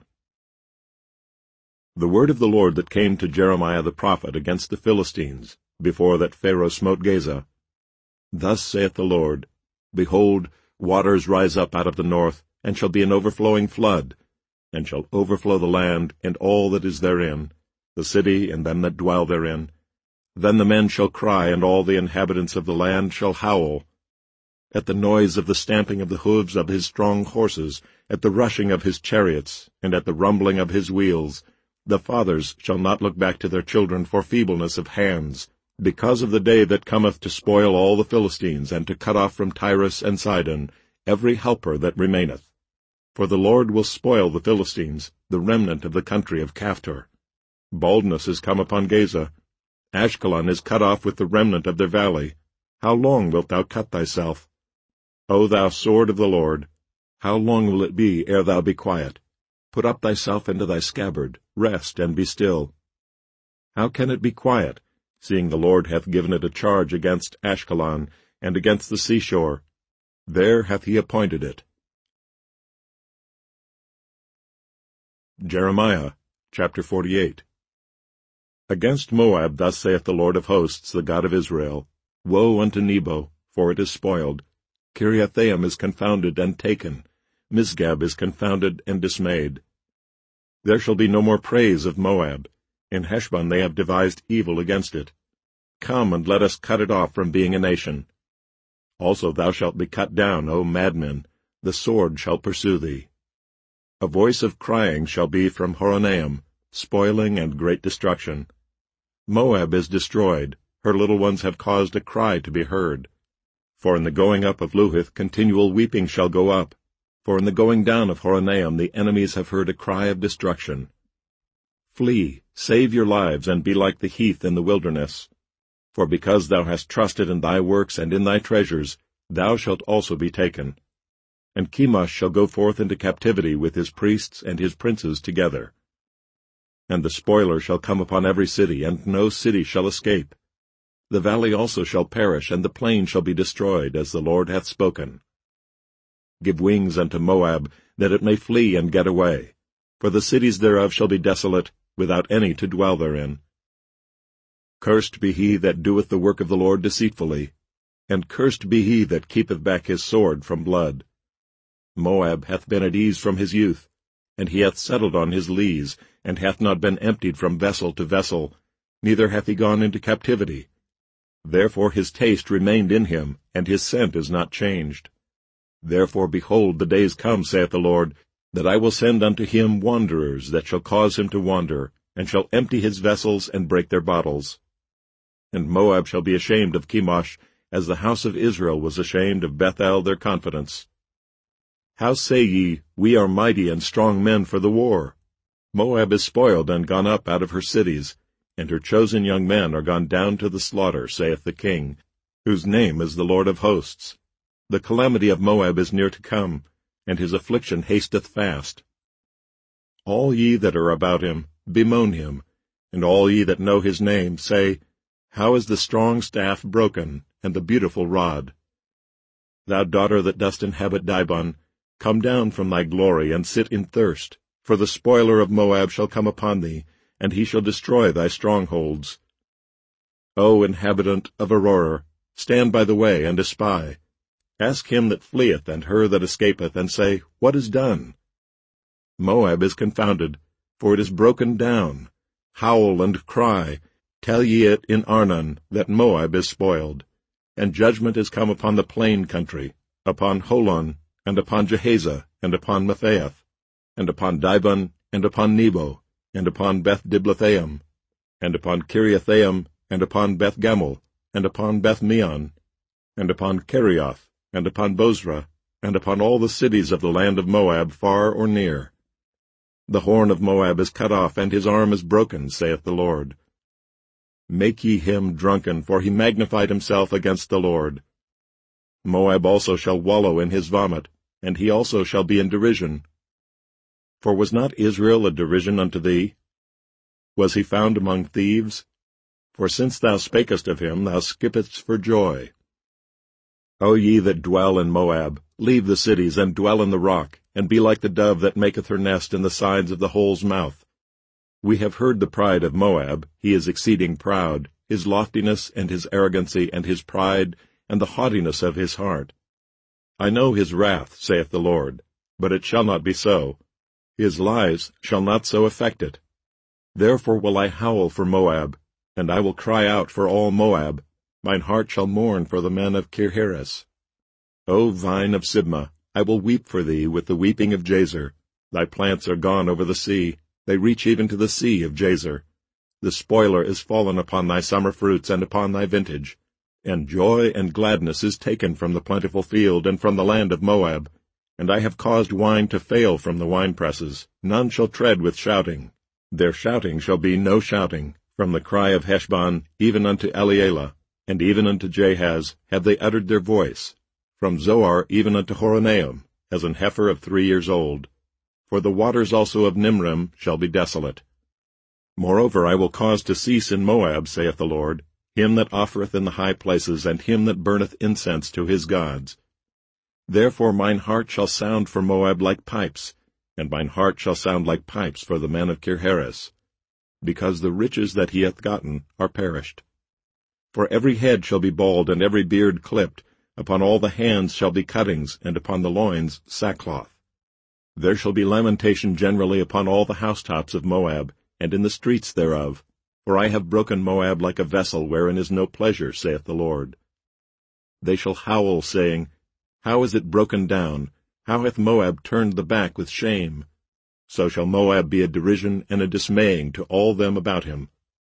The word of the Lord that came to Jeremiah the prophet against the Philistines, before that Pharaoh smote Gaza. Thus saith the Lord, Behold, waters rise up out of the north, and shall be an overflowing flood, and shall overflow the land, and all that is therein, the city and them that dwell therein. Then the men shall cry, and all the inhabitants of the land shall howl. At the noise of the stamping of the hoofs of his strong horses, at the rushing of his chariots, and at the rumbling of his wheels, the fathers shall not look back to their children for feebleness of hands, because of the day that cometh to spoil all the Philistines, and to cut off from Tyrus and Sidon every helper that remaineth. For the Lord will spoil the Philistines, the remnant of the country of Caphtor. Baldness is come upon Gaza. Ashkelon is cut off with the remnant of their valley. How long wilt thou cut thyself? O thou sword of the Lord, how long will it be ere thou be quiet? Put up thyself into thy scabbard, rest and be still. How can it be quiet, seeing the Lord hath given it a charge against Ashkelon, and against the seashore? There hath he appointed it. Jeremiah, chapter forty-eight. Against Moab thus saith the Lord of hosts, the God of Israel, Woe unto Nebo, for it is spoiled. Kiriathaim is confounded and taken. Misgab is confounded and dismayed. There shall be no more praise of Moab. In Heshbon they have devised evil against it. Come, and let us cut it off from being a nation. Also thou shalt be cut down, O madmen, the sword shall pursue thee. A voice of crying shall be from Horonaim, spoiling and great destruction. Moab is destroyed, her little ones have caused a cry to be heard. For in the going up of Luhith continual weeping shall go up. For in the going down of Horonaim the enemies have heard a cry of destruction. Flee, save your lives, and be like the heath in the wilderness. For because thou hast trusted in thy works and in thy treasures, thou shalt also be taken. And Chemosh shall go forth into captivity with his priests and his princes together. And the spoiler shall come upon every city, and no city shall escape. The valley also shall perish, and the plain shall be destroyed, as the Lord hath spoken. Give wings unto Moab, that it may flee and get away. For the cities thereof shall be desolate, without any to dwell therein. Cursed be he that doeth the work of the Lord deceitfully, and cursed be he that keepeth back his sword from blood. Moab hath been at ease from his youth, and he hath settled on his lees, and hath not been emptied from vessel to vessel, neither hath he gone into captivity. Therefore his taste remained in him, and his scent is not changed. Therefore, behold, the days come, saith the Lord, that I will send unto him wanderers that shall cause him to wander, and shall empty his vessels and break their bottles. And Moab shall be ashamed of Chemosh, as the house of Israel was ashamed of Bethel their confidence. How say ye, We are mighty and strong men for the war? Moab is spoiled and gone up out of her cities, and her chosen young men are gone down to the slaughter, saith the King, whose name is the Lord of hosts. The calamity of Moab is near to come, and his affliction hasteth fast. All ye that are about him, bemoan him, and all ye that know his name, say, How is the strong staff broken, and the beautiful rod? Thou daughter that dost inhabit Dibon, come down from thy glory, and sit in thirst, for the spoiler of Moab shall come upon thee, and he shall destroy thy strongholds. O inhabitant of Aroer, stand by the way, and espy. Ask him that fleeth and her that escapeth, and say, What is done? Moab is confounded, for it is broken down. Howl and cry, tell ye it in Arnon, that Moab is spoiled. And judgment is come upon the plain country, upon Holon, and upon Jehaza, and upon Matthiath, and upon Dibon, and upon Nebo, and upon Beth-Diblathaim, and upon Kiriathaim, and upon Beth-Gamul, and upon Beth-meon, and upon Kerioth, and upon Bozrah, and upon all the cities of the land of Moab, far or near. The horn of Moab is cut off, and his arm is broken, saith the Lord. Make ye him drunken, for he magnified himself against the Lord. Moab also shall wallow in his vomit, and he also shall be in derision. For was not Israel a derision unto thee? Was he found among thieves? For since thou spakest of him, thou skippest for joy. O ye that dwell in Moab, leave the cities, and dwell in the rock, and be like the dove that maketh her nest in the sides of the hole's mouth. We have heard the pride of Moab, he is exceeding proud, his loftiness, and his arrogancy, and his pride, and the haughtiness of his heart. I know his wrath, saith the Lord, but it shall not be so. His lies shall not so affect it. Therefore will I howl for Moab, and I will cry out for all Moab. Mine heart shall mourn for the men of Kirheres. O vine of Sibmah, I will weep for thee with the weeping of Jazer. Thy plants are gone over the sea, they reach even to the sea of Jazer. The spoiler is fallen upon thy summer fruits and upon thy vintage, and joy and gladness is taken from the plentiful field and from the land of Moab. And I have caused wine to fail from the winepresses, none shall tread with shouting. Their shouting shall be no shouting, from the cry of Heshbon even unto Elealeh, and even unto Jahaz have they uttered their voice, from Zoar even unto Horonaim, as an heifer of three years old. For the waters also of Nimrim shall be desolate. Moreover I will cause to cease in Moab, saith the Lord, him that offereth in the high places, and him that burneth incense to his gods. Therefore mine heart shall sound for Moab like pipes, and mine heart shall sound like pipes for the men of Kirheres, because the riches that he hath gotten are perished. For every head shall be bald, and every beard clipped, upon all the hands shall be cuttings, and upon the loins sackcloth. There shall be lamentation generally upon all the housetops of Moab, and in the streets thereof, for I have broken Moab like a vessel wherein is no pleasure, saith the Lord. They shall howl, saying, How is it broken down? How hath Moab turned the back with shame? So shall Moab be a derision and a dismaying to all them about him.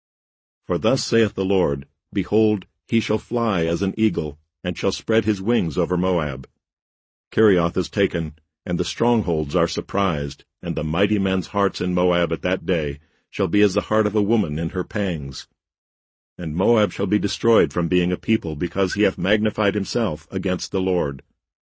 For thus saith the Lord, Behold, he shall fly as an eagle, and shall spread his wings over Moab. Kerioth is taken, and the strongholds are surprised, and the mighty men's hearts in Moab at that day shall be as the heart of a woman in her pangs. And Moab shall be destroyed from being a people, because he hath magnified himself against the Lord.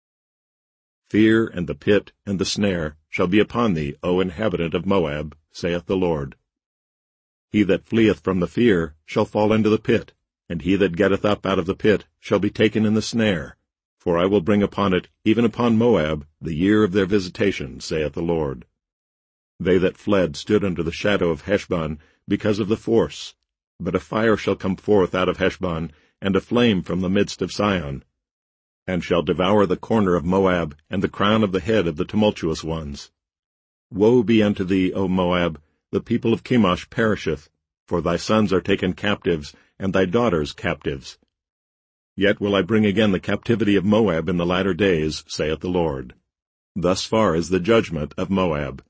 Fear and the pit and the snare shall be upon thee, O inhabitant of Moab, saith the Lord. He that fleeth from the fear shall fall into the pit, and he that getteth up out of the pit shall be taken in the snare. For I will bring upon it, even upon Moab, the year of their visitation, saith the Lord. They that fled stood under the shadow of Heshbon, because of the force. But a fire shall come forth out of Heshbon, and a flame from the midst of Sion, and shall devour the corner of Moab, and the crown of the head of the tumultuous ones. Woe be unto thee, O Moab! The people of Chemosh perisheth, for thy sons are taken captives, and thy daughters captives. Yet will I bring again the captivity of Moab in the latter days, saith the Lord. Thus far is the judgment of Moab.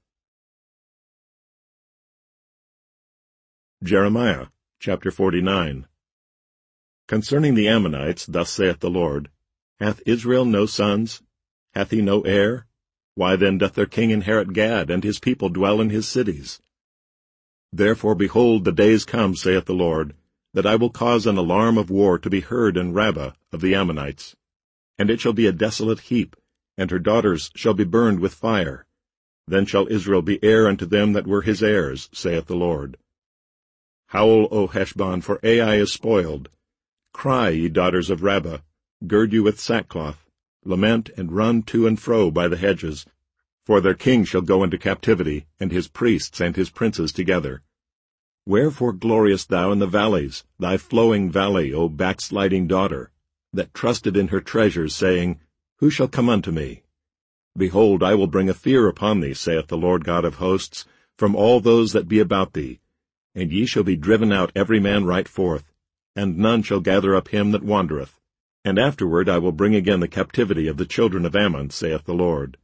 Jeremiah, chapter forty-nine. Concerning the Ammonites, thus saith the Lord, Hath Israel no sons? Hath he no heir? Why then doth their king inherit Gad, and his people dwell in his cities? Therefore, behold, the days come, saith the Lord, that I will cause an alarm of war to be heard in Rabbah of the Ammonites. And it shall be a desolate heap, and her daughters shall be burned with fire. Then shall Israel be heir unto them that were his heirs, saith the Lord. Howl, O Heshbon, for Ai is spoiled. Cry, ye daughters of Rabbah, gird you with sackcloth, lament and run to and fro by the hedges, for their king shall go into captivity, and his priests and his princes together. Wherefore gloriest thou in the valleys, thy flowing valley, O backsliding daughter, that trusted in her treasures, saying, Who shall come unto me? Behold, I will bring a fear upon thee, saith the Lord God of hosts, from all those that be about thee. And ye shall be driven out every man right forth, and none shall gather up him that wandereth. And afterward I will bring again the captivity of the children of Ammon, saith the Lord.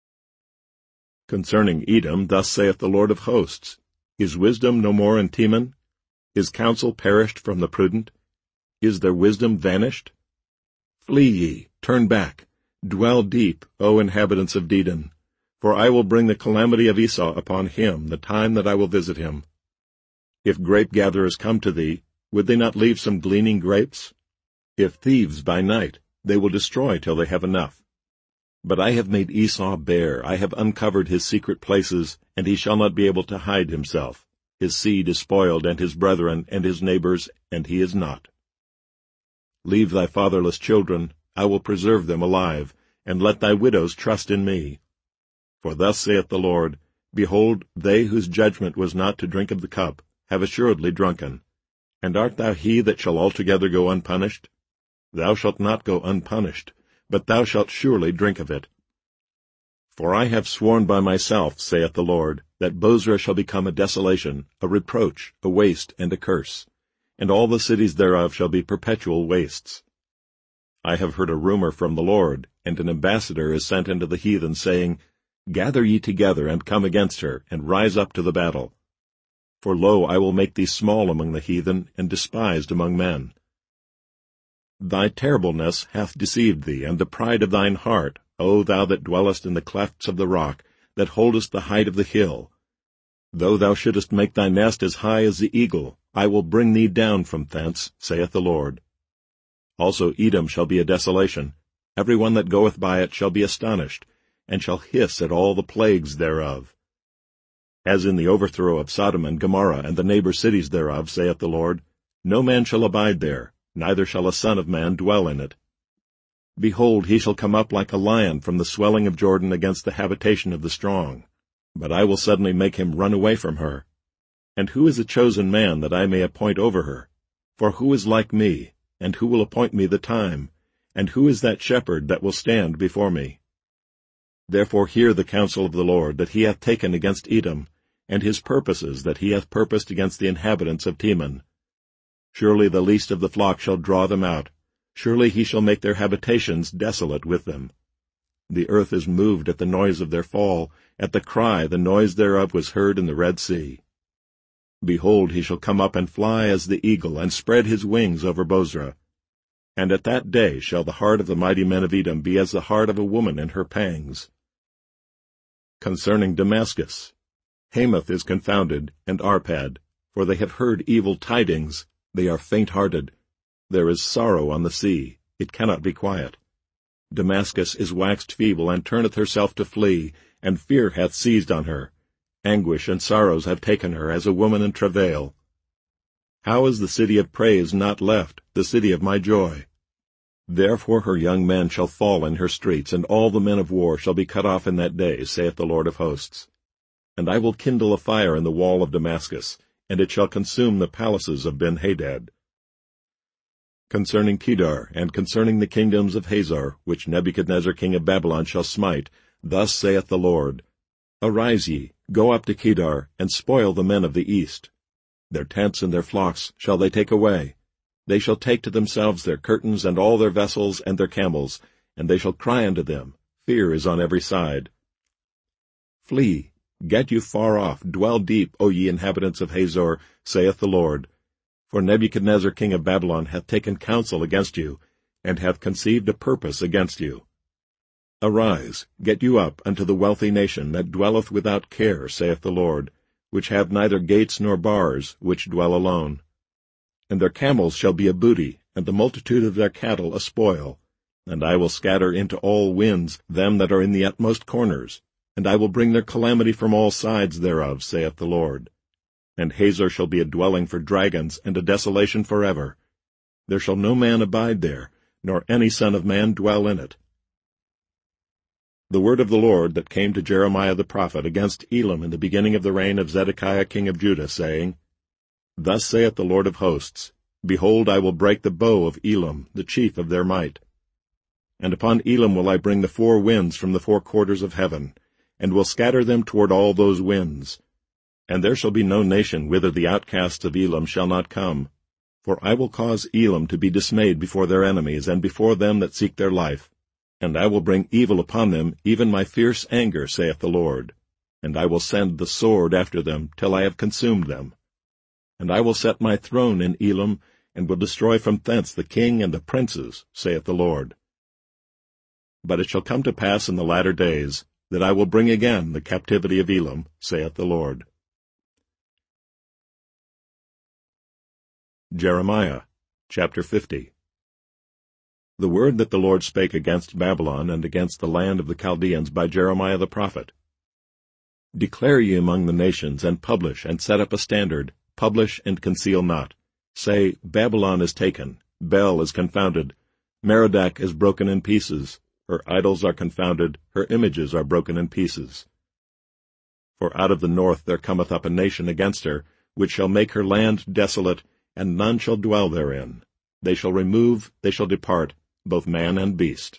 Concerning Edom, thus saith the Lord of hosts, Is wisdom no more in Teman? Is counsel perished from the prudent? Is their wisdom vanished? Flee ye, turn back, dwell deep, O inhabitants of Dedan, for I will bring the calamity of Esau upon him, the time that I will visit him. If grape-gatherers come to thee, would they not leave some gleaning grapes? If thieves by night, they will destroy till they have enough. But I have made Esau bare, I have uncovered his secret places, and he shall not be able to hide himself. His seed is spoiled, and his brethren, and his neighbors, and he is not. Leave thy fatherless children, I will preserve them alive, and let thy widows trust in me. For thus saith the Lord, Behold, they whose judgment was not to drink of the cup, have assuredly drunken. And art thou he that shall altogether go unpunished? Thou shalt not go unpunished, but thou shalt surely drink of it. For I have sworn by myself, saith the Lord, that Bozrah shall become a desolation, a reproach, a waste, and a curse, and all the cities thereof shall be perpetual wastes. I have heard a rumor from the Lord, and an ambassador is sent unto the heathen, saying, Gather ye together, and come against her, and rise up to the battle. For lo, I will make thee small among the heathen, and despised among men. Thy terribleness hath deceived thee, and the pride of thine heart, O thou that dwellest in the clefts of the rock, that holdest the height of the hill. Though thou shouldest make thy nest as high as the eagle, I will bring thee down from thence, saith the Lord. Also Edom shall be a desolation. Every one that goeth by it shall be astonished, and shall hiss at all the plagues thereof. As in the overthrow of Sodom and Gomorrah and the neighbor cities thereof, saith the Lord, no man shall abide there, neither shall a son of man dwell in it. Behold, he shall come up like a lion from the swelling of Jordan against the habitation of the strong. But I will suddenly make him run away from her. And who is a chosen man that I may appoint over her? For who is like me, and who will appoint me the time? And who is that shepherd that will stand before me? Therefore hear the counsel of the Lord that he hath taken against Edom, and his purposes that he hath purposed against the inhabitants of Teman. Surely the least of the flock shall draw them out. Surely he shall make their habitations desolate with them. The earth is moved at the noise of their fall. At the cry the noise thereof was heard in the Red Sea. Behold, he shall come up and fly as the eagle, and spread his wings over Bozrah. And at that day shall the heart of the mighty men of Edom be as the heart of a woman in her pangs. Concerning Damascus, Hamath is confounded, and Arpad, for they have heard evil tidings, they are faint-hearted. There is sorrow on the sea, it cannot be quiet. Damascus is waxed feeble, and turneth herself to flee, and fear hath seized on her. Anguish and sorrows have taken her, as a woman in travail. How is the city of praise not left, the city of my joy? Therefore her young men shall fall in her streets, and all the men of war shall be cut off in that day, saith the Lord of hosts. And I will kindle a fire in the wall of Damascus, and it shall consume the palaces of Ben-Hadad. Concerning Kedar, and concerning the kingdoms of Hazor, which Nebuchadnezzar king of Babylon shall smite, thus saith the Lord, Arise ye, go up to Kedar, and spoil the men of the east. Their tents and their flocks shall they take away. They shall take to themselves their curtains and all their vessels and their camels, and they shall cry unto them, Fear is on every side. Flee, get you far off, dwell deep, O ye inhabitants of Hazor, saith the Lord. For Nebuchadnezzar king of Babylon hath taken counsel against you, and hath conceived a purpose against you. Arise, get you up unto the wealthy nation that dwelleth without care, saith the Lord, which have neither gates nor bars, which dwell alone. And their camels shall be a booty, and the multitude of their cattle a spoil. And I will scatter into all winds them that are in the utmost corners, and I will bring their calamity from all sides thereof, saith the Lord. And Hazor shall be a dwelling for dragons, and a desolation forever. There shall no man abide there, nor any son of man dwell in it. The word of the Lord that came to Jeremiah the prophet against Elam in the beginning of the reign of Zedekiah king of Judah, saying, Thus saith the Lord of hosts, Behold, I will break the bow of Elam, the chief of their might. And upon Elam will I bring the four winds from the four quarters of heaven, and will scatter them toward all those winds. And there shall be no nation whither the outcasts of Elam shall not come. For I will cause Elam to be dismayed before their enemies, and before them that seek their life. And I will bring evil upon them, even my fierce anger, saith the Lord. And I will send the sword after them, till I have consumed them. And I will set my throne in Elam, and will destroy from thence the king and the princes, saith the Lord. But it shall come to pass in the latter days, that I will bring again the captivity of Elam, saith the Lord. Jeremiah, chapter fifty. The word that the Lord spake against Babylon and against the land of the Chaldeans by Jeremiah the prophet. Declare ye among the nations, and publish, and set up a standard, publish and conceal not. Say, Babylon is taken, Bel is confounded, Merodach is broken in pieces, her idols are confounded, her images are broken in pieces. For out of the north there cometh up a nation against her, which shall make her land desolate, and none shall dwell therein. They shall remove, they shall depart, both man and beast.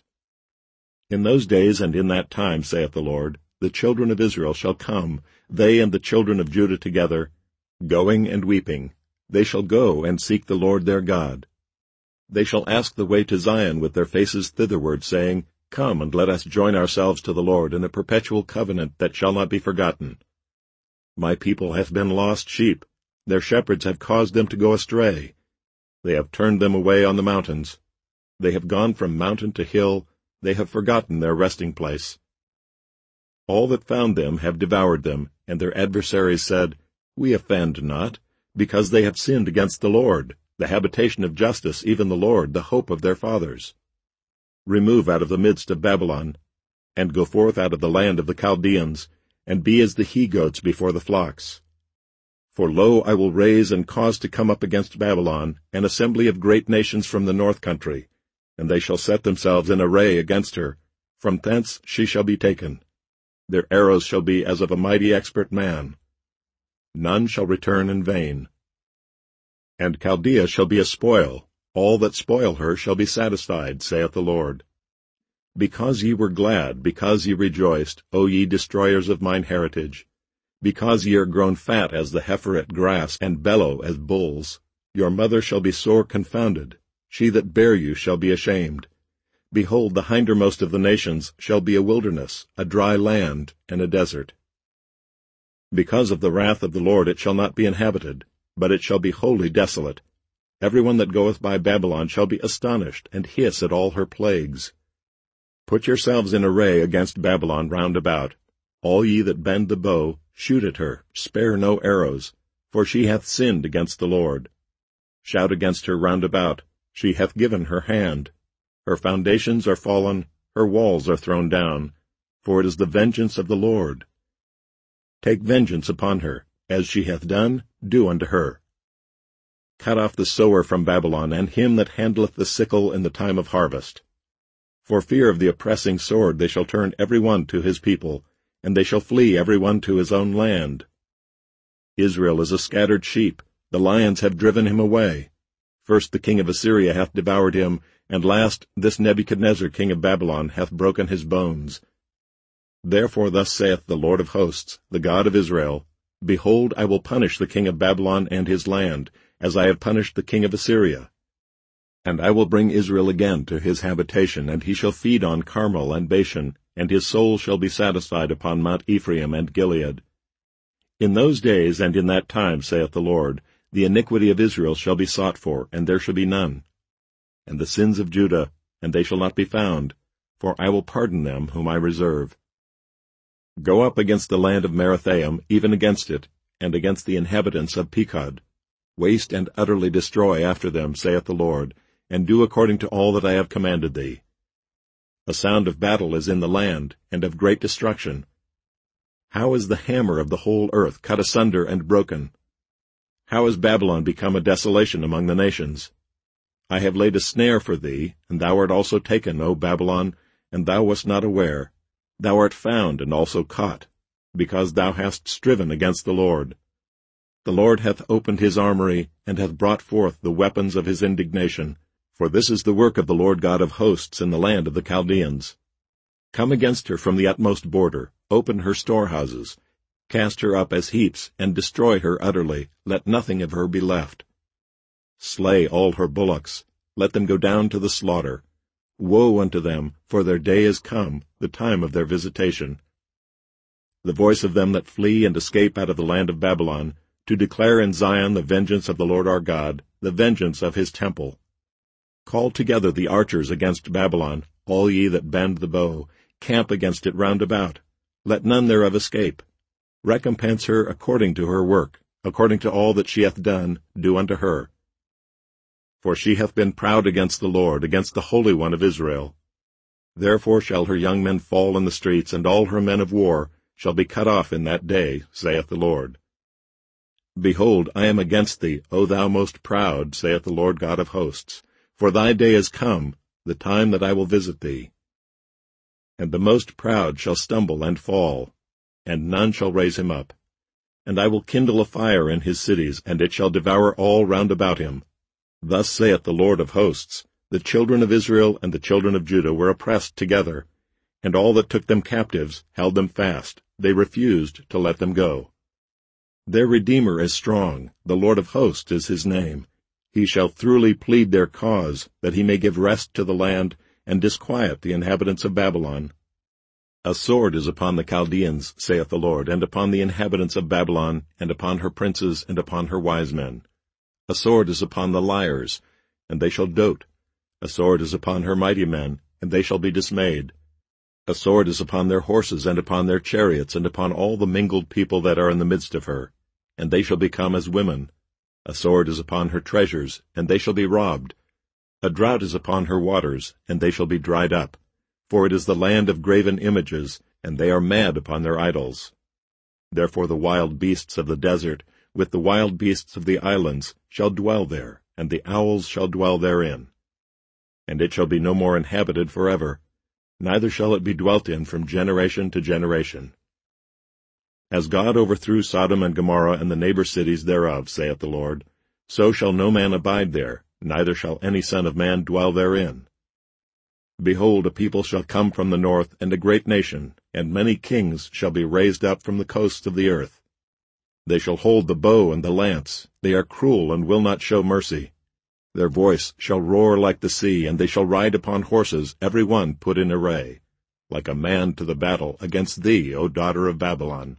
In those days and in that time, saith the Lord, the children of Israel shall come, they and the children of Judah together, going and weeping. They shall go and seek the Lord their God. They shall ask the way to Zion with their faces thitherward, saying, Come, and let us join ourselves to the Lord in a perpetual covenant that shall not be forgotten. My people hath been lost sheep. Their shepherds have caused them to go astray. They have turned them away on the mountains. They have gone from mountain to hill. They have forgotten their resting place. All that found them have devoured them, and their adversaries said, We offend not, because they have sinned against the Lord, the habitation of justice, even the Lord, the hope of their fathers. Remove out of the midst of Babylon, and go forth out of the land of the Chaldeans, and be as the he-goats before the flocks. For lo, I will raise and cause to come up against Babylon an assembly of great nations from the north country, and they shall set themselves in array against her. From thence she shall be taken. Their arrows shall be as of a mighty expert man. None shall return in vain. And Chaldea shall be a spoil. All that spoil her shall be satisfied, saith the Lord. Because ye were glad, because ye rejoiced, O ye destroyers of mine heritage, because ye are grown fat as the heifer at grass, and bellow as bulls, your mother shall be sore confounded, she that bare you shall be ashamed. Behold, the hindermost of the nations shall be a wilderness, a dry land, and a desert. Because of the wrath of the Lord it shall not be inhabited, but it shall be wholly desolate. Every one that goeth by Babylon shall be astonished, and hiss at all her plagues. Put yourselves in array against Babylon round about. All ye that bend the bow, shoot at her, spare no arrows, for she hath sinned against the Lord. Shout against her round about, she hath given her hand. Her foundations are fallen, her walls are thrown down, for it is the vengeance of the Lord. Take vengeance upon her, as she hath done, do unto her. Cut off the sower from Babylon, and him that handleth the sickle in the time of harvest. For fear of the oppressing sword they shall turn every one to his people, and they shall flee every one to his own land. Israel is a scattered sheep, the lions have driven him away. First the king of Assyria hath devoured him, and last this Nebuchadnezzar king of Babylon hath broken his bones. Therefore thus saith the Lord of hosts, the God of Israel, Behold, I will punish the king of Babylon and his land, as I have punished the king of Assyria. And I will bring Israel again to his habitation, and he shall feed on Carmel and Bashan, and his soul shall be satisfied upon Mount Ephraim and Gilead. In those days and in that time, saith the Lord, the iniquity of Israel shall be sought for, and there shall be none. And the sins of Judah, and they shall not be found, for I will pardon them whom I reserve. Go up against the land of Merathaim, even against it, and against the inhabitants of Pekod. Waste and utterly destroy after them, saith the Lord, and do according to all that I have commanded thee. A sound of battle is in the land, and of great destruction. How is the hammer of the whole earth cut asunder and broken? How is Babylon become a desolation among the nations? I have laid a snare for thee, and thou art also taken, O Babylon, and thou wast not aware. Thou art found and also caught, because thou hast striven against the Lord. The Lord hath opened his armory, and hath brought forth the weapons of his indignation. For this is the work of the Lord God of hosts in the land of the Chaldeans. Come against her from the utmost border, open her storehouses, cast her up as heaps, and destroy her utterly, let nothing of her be left. Slay all her bullocks, let them go down to the slaughter. Woe unto them, for their day is come, the time of their visitation. The voice of them that flee and escape out of the land of Babylon, to declare in Zion the vengeance of the Lord our God, the vengeance of his temple. Call together the archers against Babylon, all ye that bend the bow, camp against it round about. Let none thereof escape. Recompense her according to her work, according to all that she hath done, do unto her. For she hath been proud against the Lord, against the Holy One of Israel. Therefore shall her young men fall in the streets, and all her men of war shall be cut off in that day, saith the Lord. Behold, I am against thee, O thou most proud, saith the Lord God of hosts. For thy day is come, the time that I will visit thee. And the most proud shall stumble and fall, and none shall raise him up. And I will kindle a fire in his cities, and it shall devour all round about him. Thus saith the Lord of hosts, the children of Israel and the children of Judah were oppressed together, and all that took them captives held them fast, they refused to let them go. Their Redeemer is strong, the Lord of hosts is his name. He shall throughly plead their cause, that he may give rest to the land, and disquiet the inhabitants of Babylon. A sword is upon the Chaldeans, saith the Lord, and upon the inhabitants of Babylon, and upon her princes, and upon her wise men. A sword is upon the liars, and they shall dote. A sword is upon her mighty men, and they shall be dismayed. A sword is upon their horses, and upon their chariots, and upon all the mingled people that are in the midst of her, and they shall become as women. A sword is upon her treasures, and they shall be robbed. A drought is upon her waters, and they shall be dried up. For it is the land of graven images, and they are mad upon their idols. Therefore the wild beasts of the desert, with the wild beasts of the islands, shall dwell there, and the owls shall dwell therein. And it shall be no more inhabited forever, neither shall it be dwelt in from generation to generation. As God overthrew Sodom and Gomorrah and the neighbor cities thereof, saith the Lord, so shall no man abide there, neither shall any son of man dwell therein. Behold, a people shall come from the north, and a great nation, and many kings shall be raised up from the coasts of the earth. They shall hold the bow and the lance, they are cruel and will not show mercy. Their voice shall roar like the sea, and they shall ride upon horses, every one put in array, like a man to the battle against thee, O daughter of Babylon.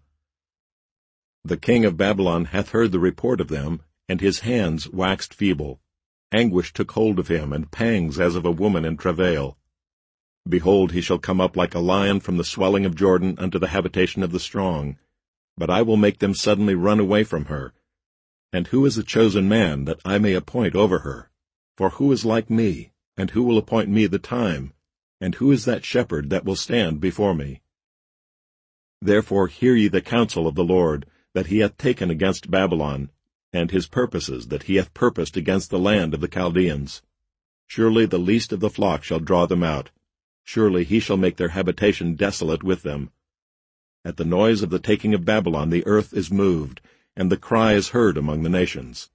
The king of Babylon hath heard the report of them, and his hands waxed feeble. Anguish took hold of him, and pangs as of a woman in travail. Behold, he shall come up like a lion from the swelling of Jordan unto the habitation of the strong. But I will make them suddenly run away from her. And who is a chosen man, that I may appoint over her? For who is like me, and who will appoint me the time? And who is that shepherd that will stand before me? Therefore hear ye the counsel of the Lord, that he hath taken against Babylon, and his purposes that he hath purposed against the land of the Chaldeans. Surely the least of the flock shall draw them out. Surely he shall make their habitation desolate with them. At the noise of the taking of Babylon the earth is moved, and the cry is heard among the nations.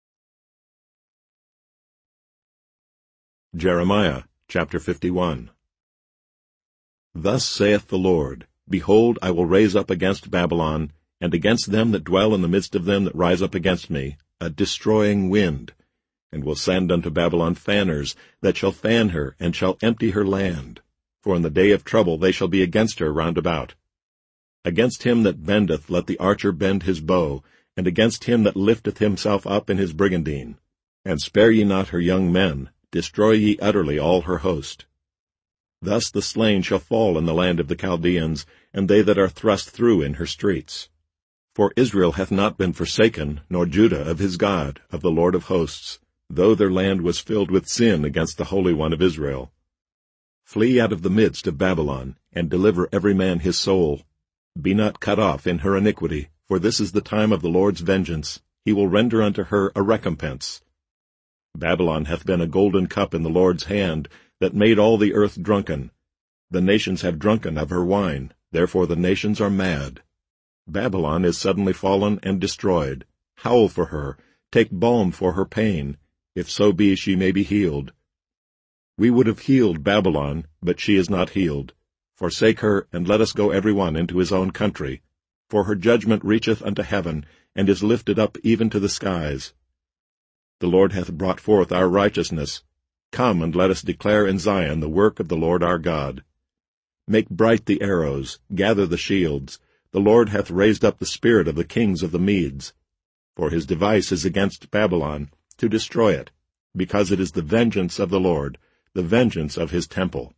Jeremiah chapter fifty-one. Thus saith the Lord, Behold, I will raise up against Babylon, and against them that dwell in the midst of them that rise up against me, a destroying wind, and will send unto Babylon fanners, that shall fan her, and shall empty her land. For in the day of trouble they shall be against her round about. Against him that bendeth let the archer bend his bow, and against him that lifteth himself up in his brigandine. And spare ye not her young men, destroy ye utterly all her host. Thus the slain shall fall in the land of the Chaldeans, and they that are thrust through in her streets. For Israel hath not been forsaken, nor Judah of his God, of the Lord of hosts, though their land was filled with sin against the Holy One of Israel. Flee out of the midst of Babylon, and deliver every man his soul. Be not cut off in her iniquity, for this is the time of the Lord's vengeance. He will render unto her a recompense. Babylon hath been a golden cup in the Lord's hand, that made all the earth drunken. The nations have drunken of her wine, therefore the nations are mad. Babylon is suddenly fallen and destroyed. howl for her, take balm for her pain, if so be she may be healed. We would have healed Babylon, but she is not healed. Forsake her, and let us go every one into his own country. For her judgment reacheth unto heaven, and is lifted up even to the skies. The Lord hath brought forth our righteousness. Come, and let us declare in Zion the work of the Lord our God. Make bright the arrows, gather the shields. The Lord hath raised up the spirit of the kings of the Medes. For his device is against Babylon, to destroy it, because it is the vengeance of the Lord, the vengeance of his temple.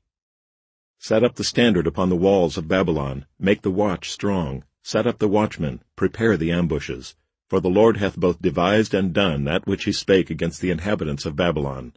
Set up the standard upon the walls of Babylon, make the watch strong, set up the watchmen, prepare the ambushes. For the Lord hath both devised and done that which he spake against the inhabitants of Babylon.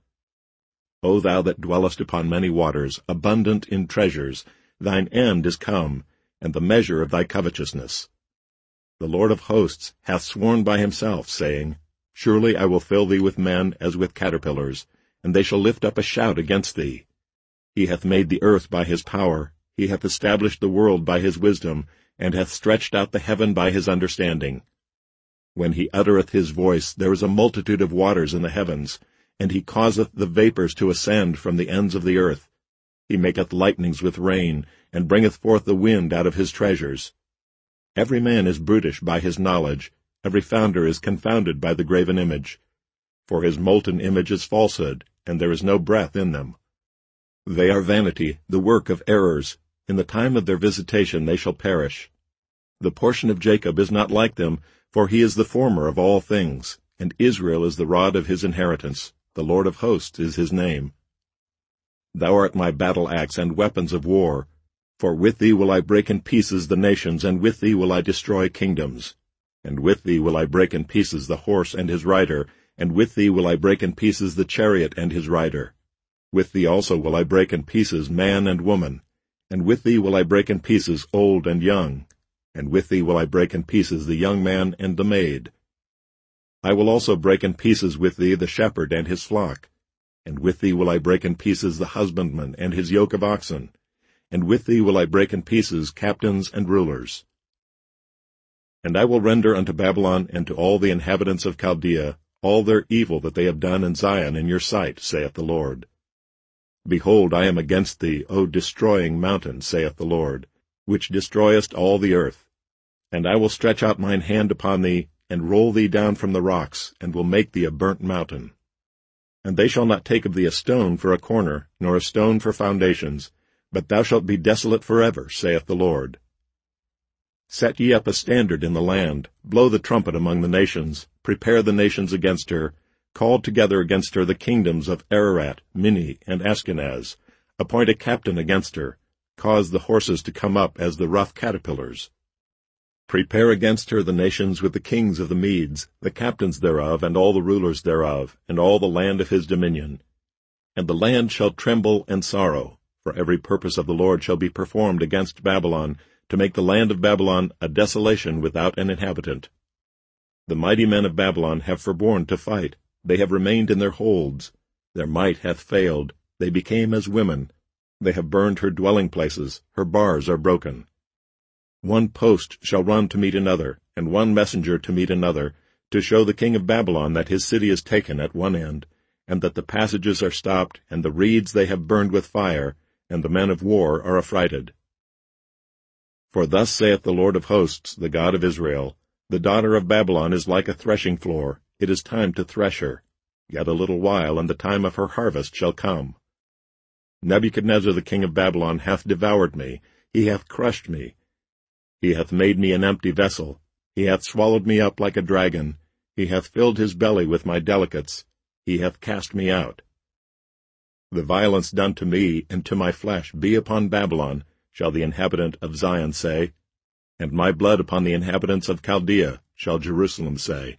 O thou that dwellest upon many waters, abundant in treasures, thine end is come, and the measure of thy covetousness. The Lord of hosts hath sworn by himself, saying, Surely I will fill thee with men as with caterpillars, and they shall lift up a shout against thee. He hath made the earth by his power, he hath established the world by his wisdom, and hath stretched out the heaven by his understanding. When he uttereth his voice, there is a multitude of waters in the heavens, and he causeth the vapors to ascend from the ends of the earth. He maketh lightnings with rain, and bringeth forth the wind out of his treasures. Every man is brutish by his knowledge, every founder is confounded by the graven image. For his molten image is falsehood, and there is no breath in them. They are vanity, the work of errors. In the time of their visitation they shall perish. The portion of Jacob is not like them, for he is the former of all things, and Israel is the rod of his inheritance. The Lord of hosts is his name. Thou art my battle-axe and weapons of war. For with thee will I break in pieces the nations, and with thee will I destroy kingdoms. And with thee will I break in pieces the horse and his rider, and with thee will I break in pieces the chariot and his rider. With thee also will I break in pieces man and woman, and with thee will I break in pieces old and young, and with thee will I break in pieces the young man and the maid. I will also break in pieces with thee the shepherd and his flock, and with thee will I break in pieces the husbandman and his yoke of oxen, and with thee will I break in pieces captains and rulers. And I will render unto Babylon and to all the inhabitants of Chaldea all their evil that they have done in Zion in your sight, saith the Lord. Behold, I am against thee, O destroying mountain, saith the Lord, which destroyest all the earth. And I will stretch out mine hand upon thee, and roll thee down from the rocks, and will make thee a burnt mountain. And they shall not take of thee a stone for a corner, nor a stone for foundations, but thou shalt be desolate forever, saith the Lord. Set ye up a standard in the land, blow the trumpet among the nations, prepare the nations against her, call together against her the kingdoms of Ararat, Minni, and Ashkenaz, appoint a captain against her, cause the horses to come up as the rough caterpillars. Prepare against her the nations with the kings of the Medes, the captains thereof, and all the rulers thereof, and all the land of his dominion. And the land shall tremble and sorrow, for every purpose of the Lord shall be performed against Babylon, to make the land of Babylon a desolation without an inhabitant. The mighty men of Babylon have forborne to fight, they have remained in their holds. Their might hath failed, they became as women. They have burned her dwelling places, her bars are broken. One post shall run to meet another, and one messenger to meet another, to show the king of Babylon that his city is taken at one end, and that the passages are stopped, and the reeds they have burned with fire, and the men of war are affrighted. For thus saith the Lord of hosts, the God of Israel, The daughter of Babylon is like a threshing floor, it is time to thresh her. Yet a little while, and the time of her harvest shall come. Nebuchadnezzar the king of Babylon hath devoured me, he hath crushed me. He hath made me an empty vessel, he hath swallowed me up like a dragon, he hath filled his belly with my delicates, he hath cast me out. The violence done to me and to my flesh be upon Babylon, shall the inhabitant of Zion say, and my blood upon the inhabitants of Chaldea, shall Jerusalem say.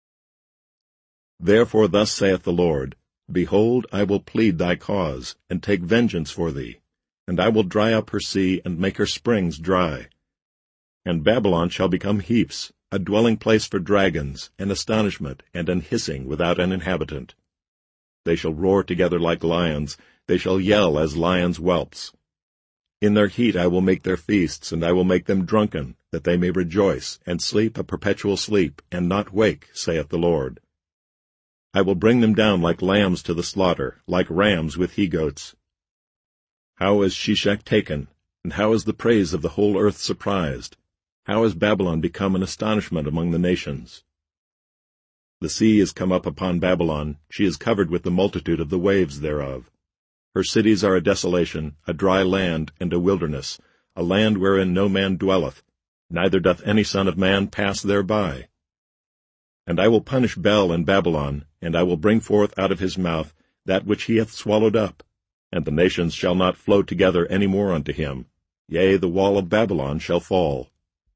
Therefore thus saith the Lord, Behold, I will plead thy cause, and take vengeance for thee, and I will dry up her sea, and make her springs dry. And Babylon shall become heaps, a dwelling place for dragons, an astonishment, and an hissing without an inhabitant. They shall roar together like lions, they shall yell as lions' whelps. In their heat I will make their feasts, and I will make them drunken, that they may rejoice, and sleep a perpetual sleep, and not wake, saith the Lord. I will bring them down like lambs to the slaughter, like rams with he-goats. How is Sheshach taken, and how is the praise of the whole earth surprised? How is Babylon become an astonishment among the nations? The sea is come up upon Babylon, she is covered with the multitude of the waves thereof. Her cities are a desolation, a dry land, and a wilderness, a land wherein no man dwelleth, neither doth any son of man pass thereby. And I will punish Bel in Babylon, and I will bring forth out of his mouth that which he hath swallowed up, and the nations shall not flow together any more unto him. Yea, the wall of Babylon shall fall.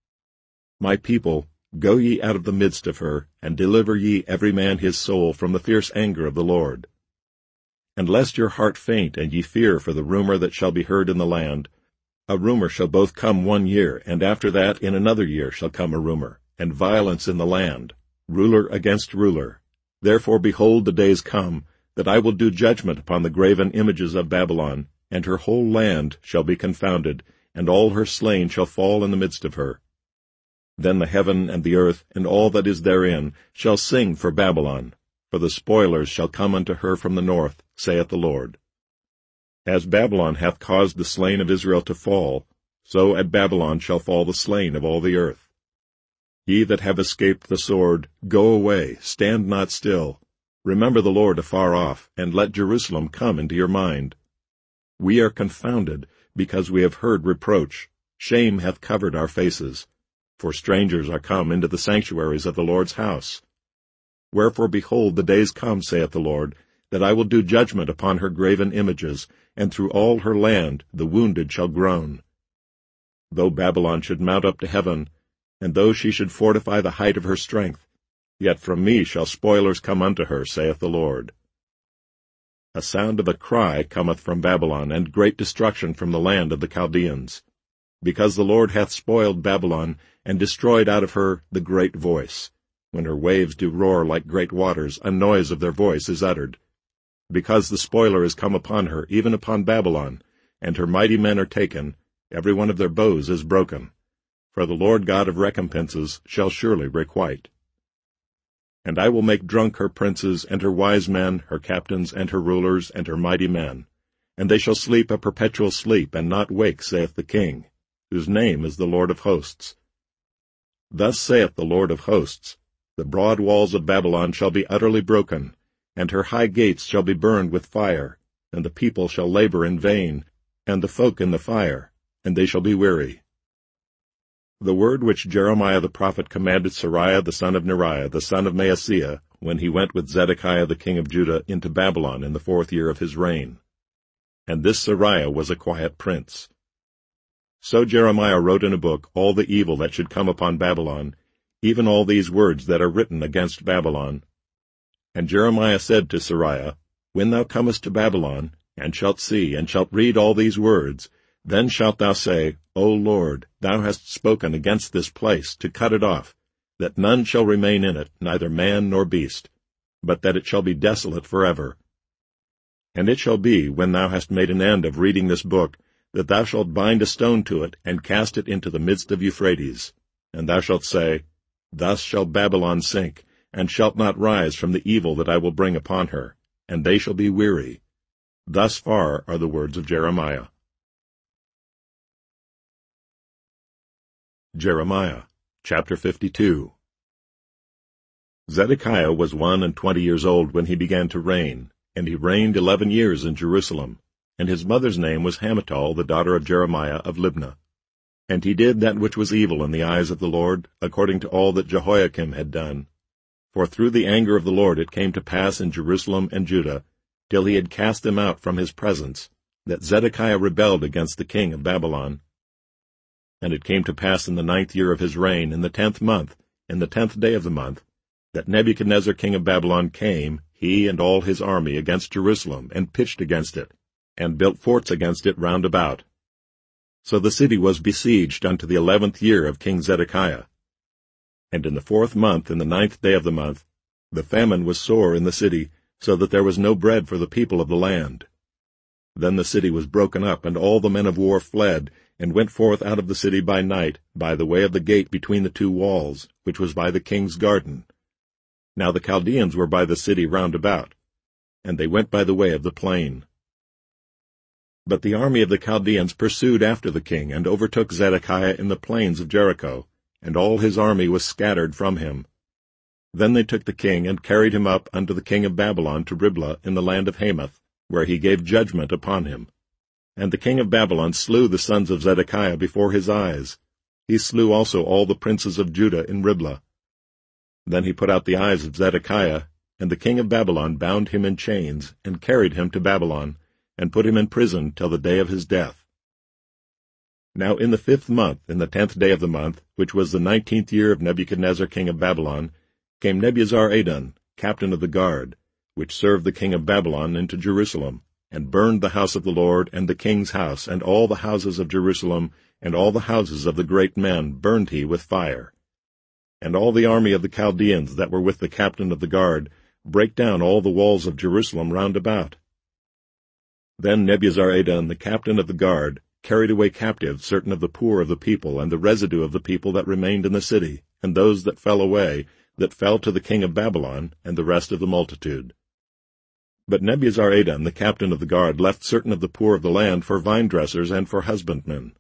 My people, go ye out of the midst of her, and deliver ye every man his soul from the fierce anger of the Lord. And lest your heart faint, and ye fear for the rumor that shall be heard in the land, a rumor shall both come one year, and after that in another year shall come a rumor, and violence in the land, ruler against ruler. Therefore behold, the days come, that I will do judgment upon the graven images of Babylon, and her whole land shall be confounded, and all her slain shall fall in the midst of her. Then the heaven and the earth, and all that is therein, shall sing for Babylon, for the spoilers shall come unto her from the north, saith the Lord. As Babylon hath caused the slain of Israel to fall, so at Babylon shall fall the slain of all the earth. Ye that have escaped the sword, go away, stand not still. Remember the Lord afar off, and let Jerusalem come into your mind. We are confounded, because we have heard reproach. Shame hath covered our faces. For strangers are come into the sanctuaries of the Lord's house. Wherefore, behold, the days come, saith the Lord, that I will do judgment upon her graven images, and through all her land the wounded shall groan. Though Babylon should mount up to heaven, and though she should fortify the height of her strength, yet from me shall spoilers come unto her, saith the Lord. A sound of a cry cometh from Babylon, and great destruction from the land of the Chaldeans, because the Lord hath spoiled Babylon, and destroyed out of her the great voice. When her waves do roar like great waters, a noise of their voice is uttered. Because the spoiler is come upon her, even upon Babylon, and her mighty men are taken, every one of their bows is broken. For the Lord God of recompenses shall surely requite. And I will make drunk her princes, and her wise men, her captains, and her rulers, and her mighty men. And they shall sleep a perpetual sleep, and not wake, saith the King, whose name is the Lord of hosts. Thus saith the Lord of hosts, the broad walls of Babylon shall be utterly broken, and her high gates shall be burned with fire, and the people shall labor in vain, and the folk in the fire, and they shall be weary. The word which Jeremiah the prophet commanded Seraiah the son of Neriah, the son of Maaseiah, when he went with Zedekiah the king of Judah into Babylon in the fourth year of his reign. And this Seraiah was a quiet prince. So Jeremiah wrote in a book all the evil that should come upon Babylon, even all these words that are written against Babylon. And Jeremiah said to Seraiah, When thou comest to Babylon, and shalt see, and shalt read all these words, then shalt thou say, O Lord, thou hast spoken against this place, to cut it off, that none shall remain in it, neither man nor beast, but that it shall be desolate forever. And it shall be, when thou hast made an end of reading this book, that thou shalt bind a stone to it, and cast it into the midst of Euphrates. And thou shalt say, Thus shall Babylon sink, and shalt not rise from the evil that I will bring upon her, and they shall be weary. Thus far are the words of Jeremiah. Jeremiah, chapter fifty-two. Zedekiah was one and twenty years old when he began to reign, and he reigned eleven years in Jerusalem, and his mother's name was Hamutal, the daughter of Jeremiah of Libnah. And he did that which was evil in the eyes of the Lord, according to all that Jehoiakim had done. For through the anger of the Lord it came to pass in Jerusalem and Judah, till he had cast them out from his presence, that Zedekiah rebelled against the king of Babylon. And it came to pass in the ninth year of his reign, in the tenth month, in the tenth day of the month, that Nebuchadnezzar king of Babylon came, he and all his army, against Jerusalem, and pitched against it, and built forts against it round about. So the city was besieged unto the eleventh year of King Zedekiah. And in the fourth month, in the ninth day of the month, the famine was sore in the city, so that there was no bread for the people of the land. Then the city was broken up, and all the men of war fled, and went forth out of the city by night, by the way of the gate between the two walls, which was by the king's garden. Now the Chaldeans were by the city round about, and they went by the way of the plain. But the army of the Chaldeans pursued after the king, and overtook Zedekiah in the plains of Jericho, and all his army was scattered from him. Then they took the king, and carried him up unto the king of Babylon to Riblah in the land of Hamath, where he gave judgment upon him. And the king of Babylon slew the sons of Zedekiah before his eyes. He slew also all the princes of Judah in Riblah. Then he put out the eyes of Zedekiah, and the king of Babylon bound him in chains, and carried him to Babylon, and put him in prison till the day of his death. Now in the fifth month, in the tenth day of the month, which was the nineteenth year of Nebuchadnezzar king of Babylon, came Nebuzaradan, captain of the guard, which served the king of Babylon, into Jerusalem, and burned the house of the Lord, and the king's house, and all the houses of Jerusalem, and all the houses of the great men burned he with fire. And all the army of the Chaldeans that were with the captain of the guard brake down all the walls of Jerusalem round about. Then Nebuzaradan, the captain of the guard, carried away captive certain of the poor of the people, and the residue of the people that remained in the city, and those that fell away, that fell to the king of Babylon, and the rest of the multitude. But Nebuzaradan, the captain of the guard, left certain of the poor of the land for vine-dressers and for husbandmen.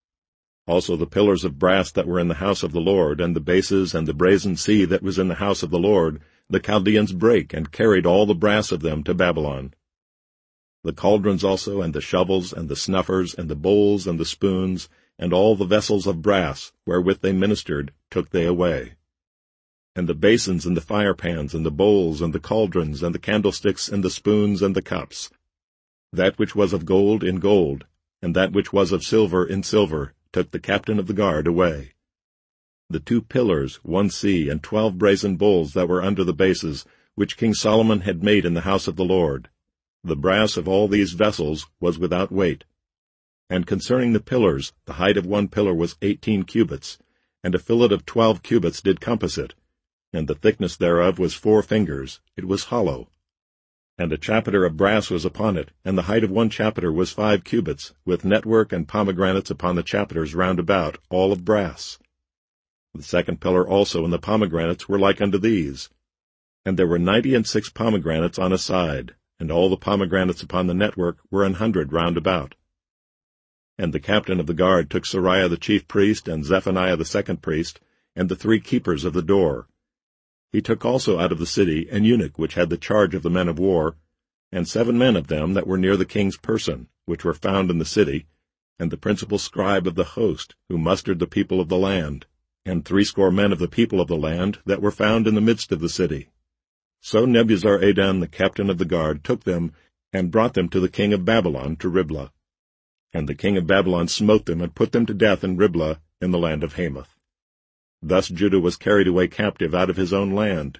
Also the pillars of brass that were in the house of the Lord, and the bases and the brazen sea that was in the house of the Lord, the Chaldeans brake, and carried all the brass of them to Babylon. The cauldrons also, and the shovels, and the snuffers, and the bowls, and the spoons, and all the vessels of brass, wherewith they ministered, took they away. And the basins, and the firepans, and the bowls, and the cauldrons, and the candlesticks, and the spoons, and the cups. That which was of gold in gold, and that which was of silver in silver, took the captain of the guard away. The two pillars, one sea, and twelve brazen bowls that were under the bases, which King Solomon had made in the house of the Lord. The brass of all these vessels was without weight. And concerning the pillars, the height of one pillar was eighteen cubits, and a fillet of twelve cubits did compass it, and the thickness thereof was four fingers, it was hollow. And a chapiter of brass was upon it, and the height of one chapiter was five cubits, with network and pomegranates upon the chapiters round about, all of brass. The second pillar also and the pomegranates were like unto these. And there were ninety and six pomegranates on a side, and all the pomegranates upon the network were an hundred round about. And the captain of the guard took Sariah the chief priest, and Zephaniah the second priest, and the three keepers of the door. He took also out of the city an eunuch which had the charge of the men of war, and seven men of them that were near the king's person, which were found in the city, and the principal scribe of the host, who mustered the people of the land, and threescore men of the people of the land that were found in the midst of the city. So Nebuzaradan the captain of the guard took them, and brought them to the king of Babylon to Riblah. And the king of Babylon smote them, and put them to death in Riblah in the land of Hamath. Thus Judah was carried away captive out of his own land.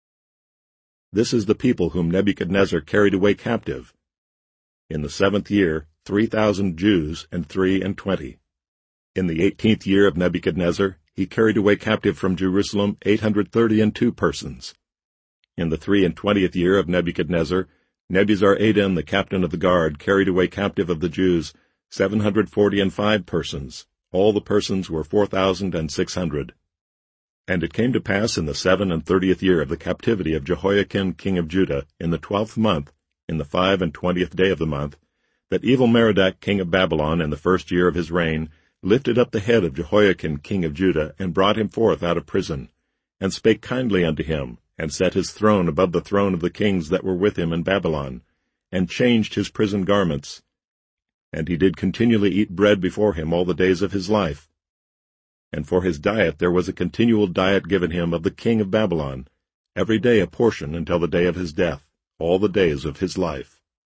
This is the people whom Nebuchadnezzar carried away captive. In the seventh year, three thousand Jews and three and twenty. In the eighteenth year of Nebuchadnezzar, he carried away captive from Jerusalem eight hundred thirty and two persons. In the three and twentieth year of Nebuchadnezzar, Nebuzaradan the captain of the guard carried away captive of the Jews seven hundred forty and five persons. All the persons were four thousand and six hundred. And it came to pass in the seven and thirtieth year of the captivity of Jehoiakim king of Judah, in the twelfth month, in the five and twentieth day of the month, that Evil-Merodach king of Babylon in the first year of his reign lifted up the head of Jehoiakim king of Judah, and brought him forth out of prison, and spake kindly unto him, and set his throne above the throne of the kings that were with him in Babylon, and changed his prison garments. And he did continually eat bread before him all the days of his life. And for his diet there was a continual diet given him of the king of Babylon, every day a portion until the day of his death, all the days of his life.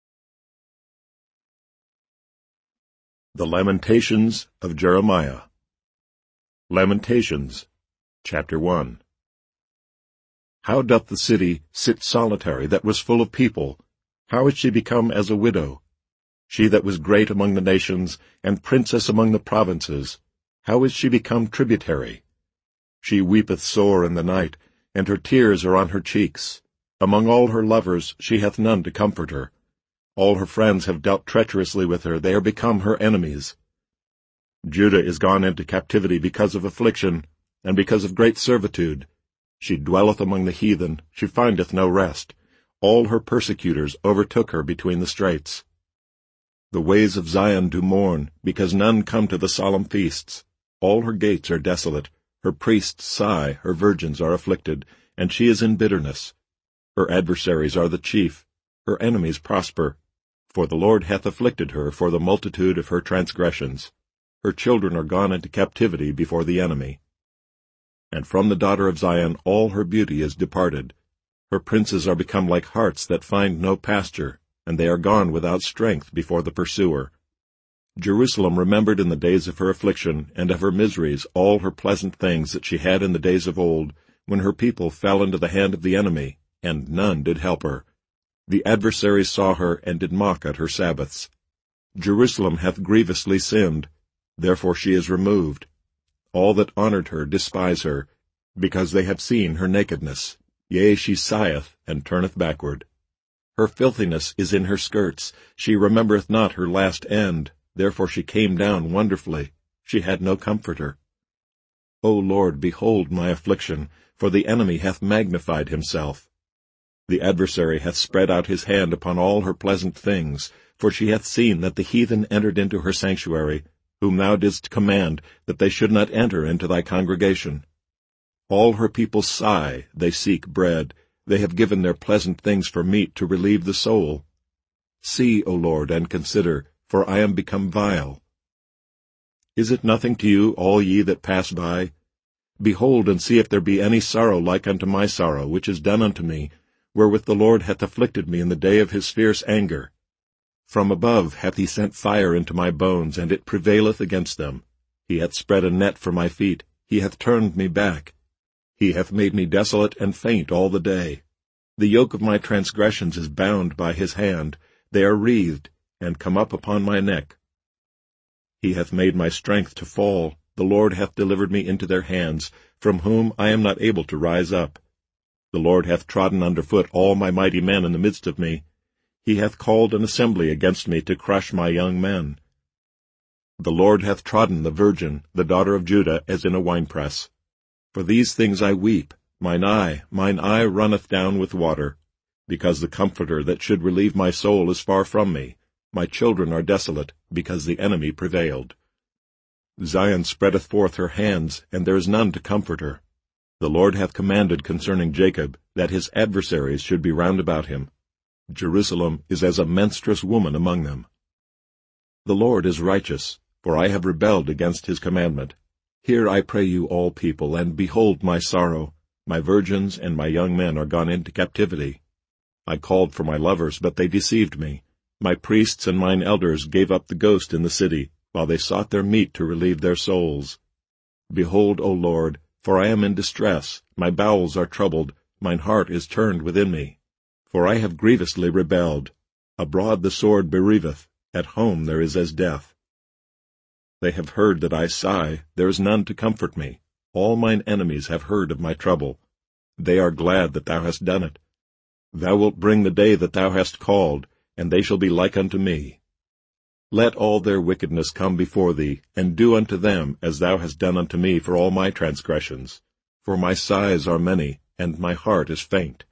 The Lamentations of Jeremiah. Lamentations, chapter one. How doth the city sit solitary that was full of people? How is she become as a widow? She that was great among the nations, and princess among the provinces, how is she become tributary? She weepeth sore in the night, and her tears are on her cheeks. Among all her lovers she hath none to comfort her. All her friends have dealt treacherously with her. They are become her enemies. Judah is gone into captivity because of affliction, and because of great servitude. She dwelleth among the heathen, she findeth no rest. All her persecutors overtook her between the straits. The ways of Zion do mourn, because none come to the solemn feasts. All her gates are desolate. Her priests sigh, her virgins are afflicted, and she is in bitterness. Her adversaries are the chief, her enemies prosper. For the Lord hath afflicted her for the multitude of her transgressions. Her children are gone into captivity before the enemy. And from the daughter of Zion all her beauty is departed. Her princes are become like harts that find no pasture, and they are gone without strength before the pursuer. Jerusalem remembered in the days of her affliction and of her miseries all her pleasant things that she had in the days of old, when her people fell into the hand of the enemy, and none did help her. The adversaries saw her and did mock at her Sabbaths. Jerusalem hath grievously sinned, therefore she is removed. All that honored her despise her, because they have seen her nakedness. Yea, she sigheth, and turneth backward. Her filthiness is in her skirts. She remembereth not her last end, therefore she came down wonderfully. She had no comforter. O Lord, behold my affliction, for the enemy hath magnified himself. The adversary hath spread out his hand upon all her pleasant things, for she hath seen that the heathen entered into her sanctuary, whom thou didst command that they should not enter into thy congregation. All her people sigh, they seek bread. They have given their pleasant things for meat to relieve the soul. See, O Lord, and consider, for I am become vile. Is it nothing to you, all ye that pass by? Behold, and see if there be any sorrow like unto my sorrow, which is done unto me, wherewith the Lord hath afflicted me in the day of his fierce anger. From above hath he sent fire into my bones, and it prevaileth against them. He hath spread a net for my feet, he hath turned me back. He hath made me desolate and faint all the day. The yoke of my transgressions is bound by his hand. They are wreathed, and come up upon my neck. He hath made my strength to fall. The Lord hath delivered me into their hands, from whom I am not able to rise up. The Lord hath trodden under foot all my mighty men in the midst of me. He hath called an assembly against me to crush my young men. The Lord hath trodden the virgin, the daughter of Judah, as in a winepress. For these things I weep, mine eye, mine eye runneth down with water, because the Comforter that should relieve my soul is far from me. My children are desolate, because the enemy prevailed. Zion spreadeth forth her hands, and there is none to comfort her. The Lord hath commanded concerning Jacob, that his adversaries should be round about him. Jerusalem is as a menstruous woman among them. The Lord is righteous, for I have rebelled against his commandment. Hear, I pray you, all people, and behold my sorrow. My virgins and my young men are gone into captivity. I called for my lovers, but they deceived me. My priests and mine elders gave up the ghost in the city, while they sought their meat to relieve their souls. Behold, O Lord, for I am in distress, my bowels are troubled, mine heart is turned within me. For I have grievously rebelled. Abroad the sword bereaveth, at home there is as death. They have heard that I sigh, there is none to comfort me. All mine enemies have heard of my trouble. They are glad that thou hast done it. Thou wilt bring the day that thou hast called, and they shall be like unto me. Let all their wickedness come before thee, and do unto them as thou hast done unto me for all my transgressions. For my sighs are many, and my heart is faint.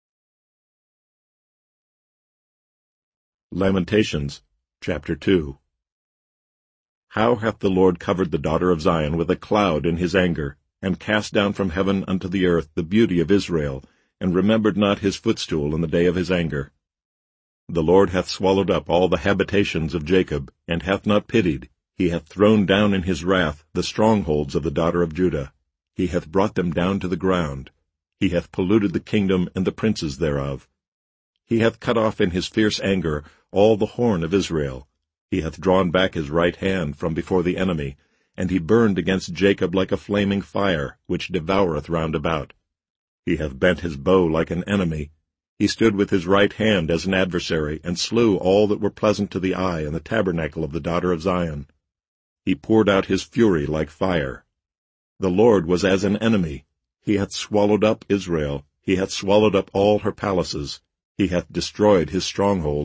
Lamentations, chapter two. How hath the Lord covered the daughter of Zion with a cloud in his anger, and cast down from heaven unto the earth the beauty of Israel, and remembered not his footstool in the day of his anger. The Lord hath swallowed up all the habitations of Jacob, and hath not pitied. He hath thrown down in his wrath the strongholds of the daughter of Judah. He hath brought them down to the ground. He hath polluted the kingdom and the princes thereof. He hath cut off in his fierce anger all the horn of Israel. He hath drawn back his right hand from before the enemy, and he burned against Jacob like a flaming fire, which devoureth round about. He hath bent his bow like an enemy. He stood with his right hand as an adversary, and slew all that were pleasant to the eye in the tabernacle of the daughter of Zion. He poured out his fury like fire. The Lord was as an enemy. He hath swallowed up Israel. He hath swallowed up all her palaces. He hath destroyed his strongholds,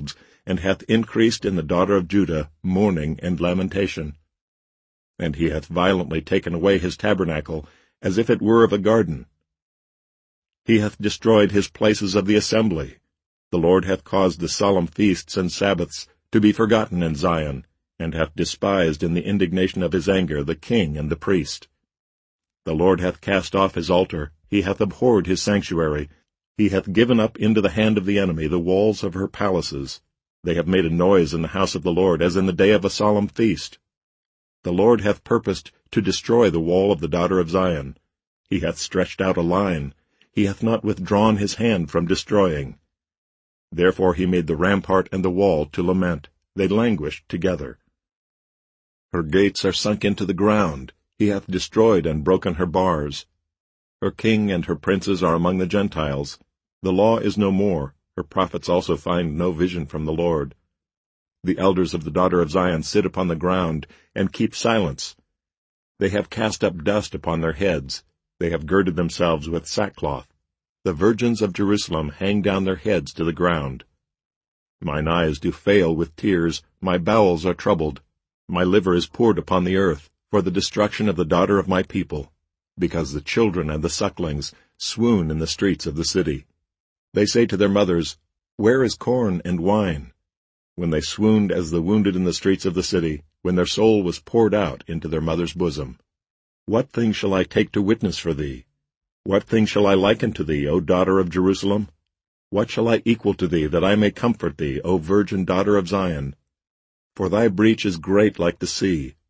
and hath increased in the daughter of Judah mourning and lamentation. And he hath violently taken away his tabernacle, as if it were of a garden. He hath destroyed his places of the assembly. The Lord hath caused the solemn feasts and Sabbaths to be forgotten in Zion, and hath despised in the indignation of his anger the king and the priest. The Lord hath cast off his altar, he hath abhorred his sanctuary. He hath given up into the hand of the enemy the walls of her palaces. They have made a noise in the house of the Lord, as in the day of a solemn feast. The Lord hath purposed to destroy the wall of the daughter of Zion. He hath stretched out a line. He hath not withdrawn his hand from destroying. Therefore he made the rampart and the wall to lament. They languished together. Her gates are sunk into the ground. He hath destroyed and broken her bars. Her king and her princes are among the Gentiles. The law is no more. Her prophets also find no vision from the Lord. The elders of the daughter of Zion sit upon the ground, and keep silence. They have cast up dust upon their heads. They have girded themselves with sackcloth. The virgins of Jerusalem hang down their heads to the ground. Mine eyes do fail with tears, my bowels are troubled. My liver is poured upon the earth, for the destruction of the daughter of my people, because the children and the sucklings swoon in the streets of the city. They say to their mothers, Where is corn and wine? When they swooned as the wounded in the streets of the city, when their soul was poured out into their mother's bosom. What thing shall I take to witness for thee? What thing shall I liken to thee, O daughter of Jerusalem? What shall I equal to thee, that I may comfort thee, O virgin daughter of Zion? For thy breach is great like the sea,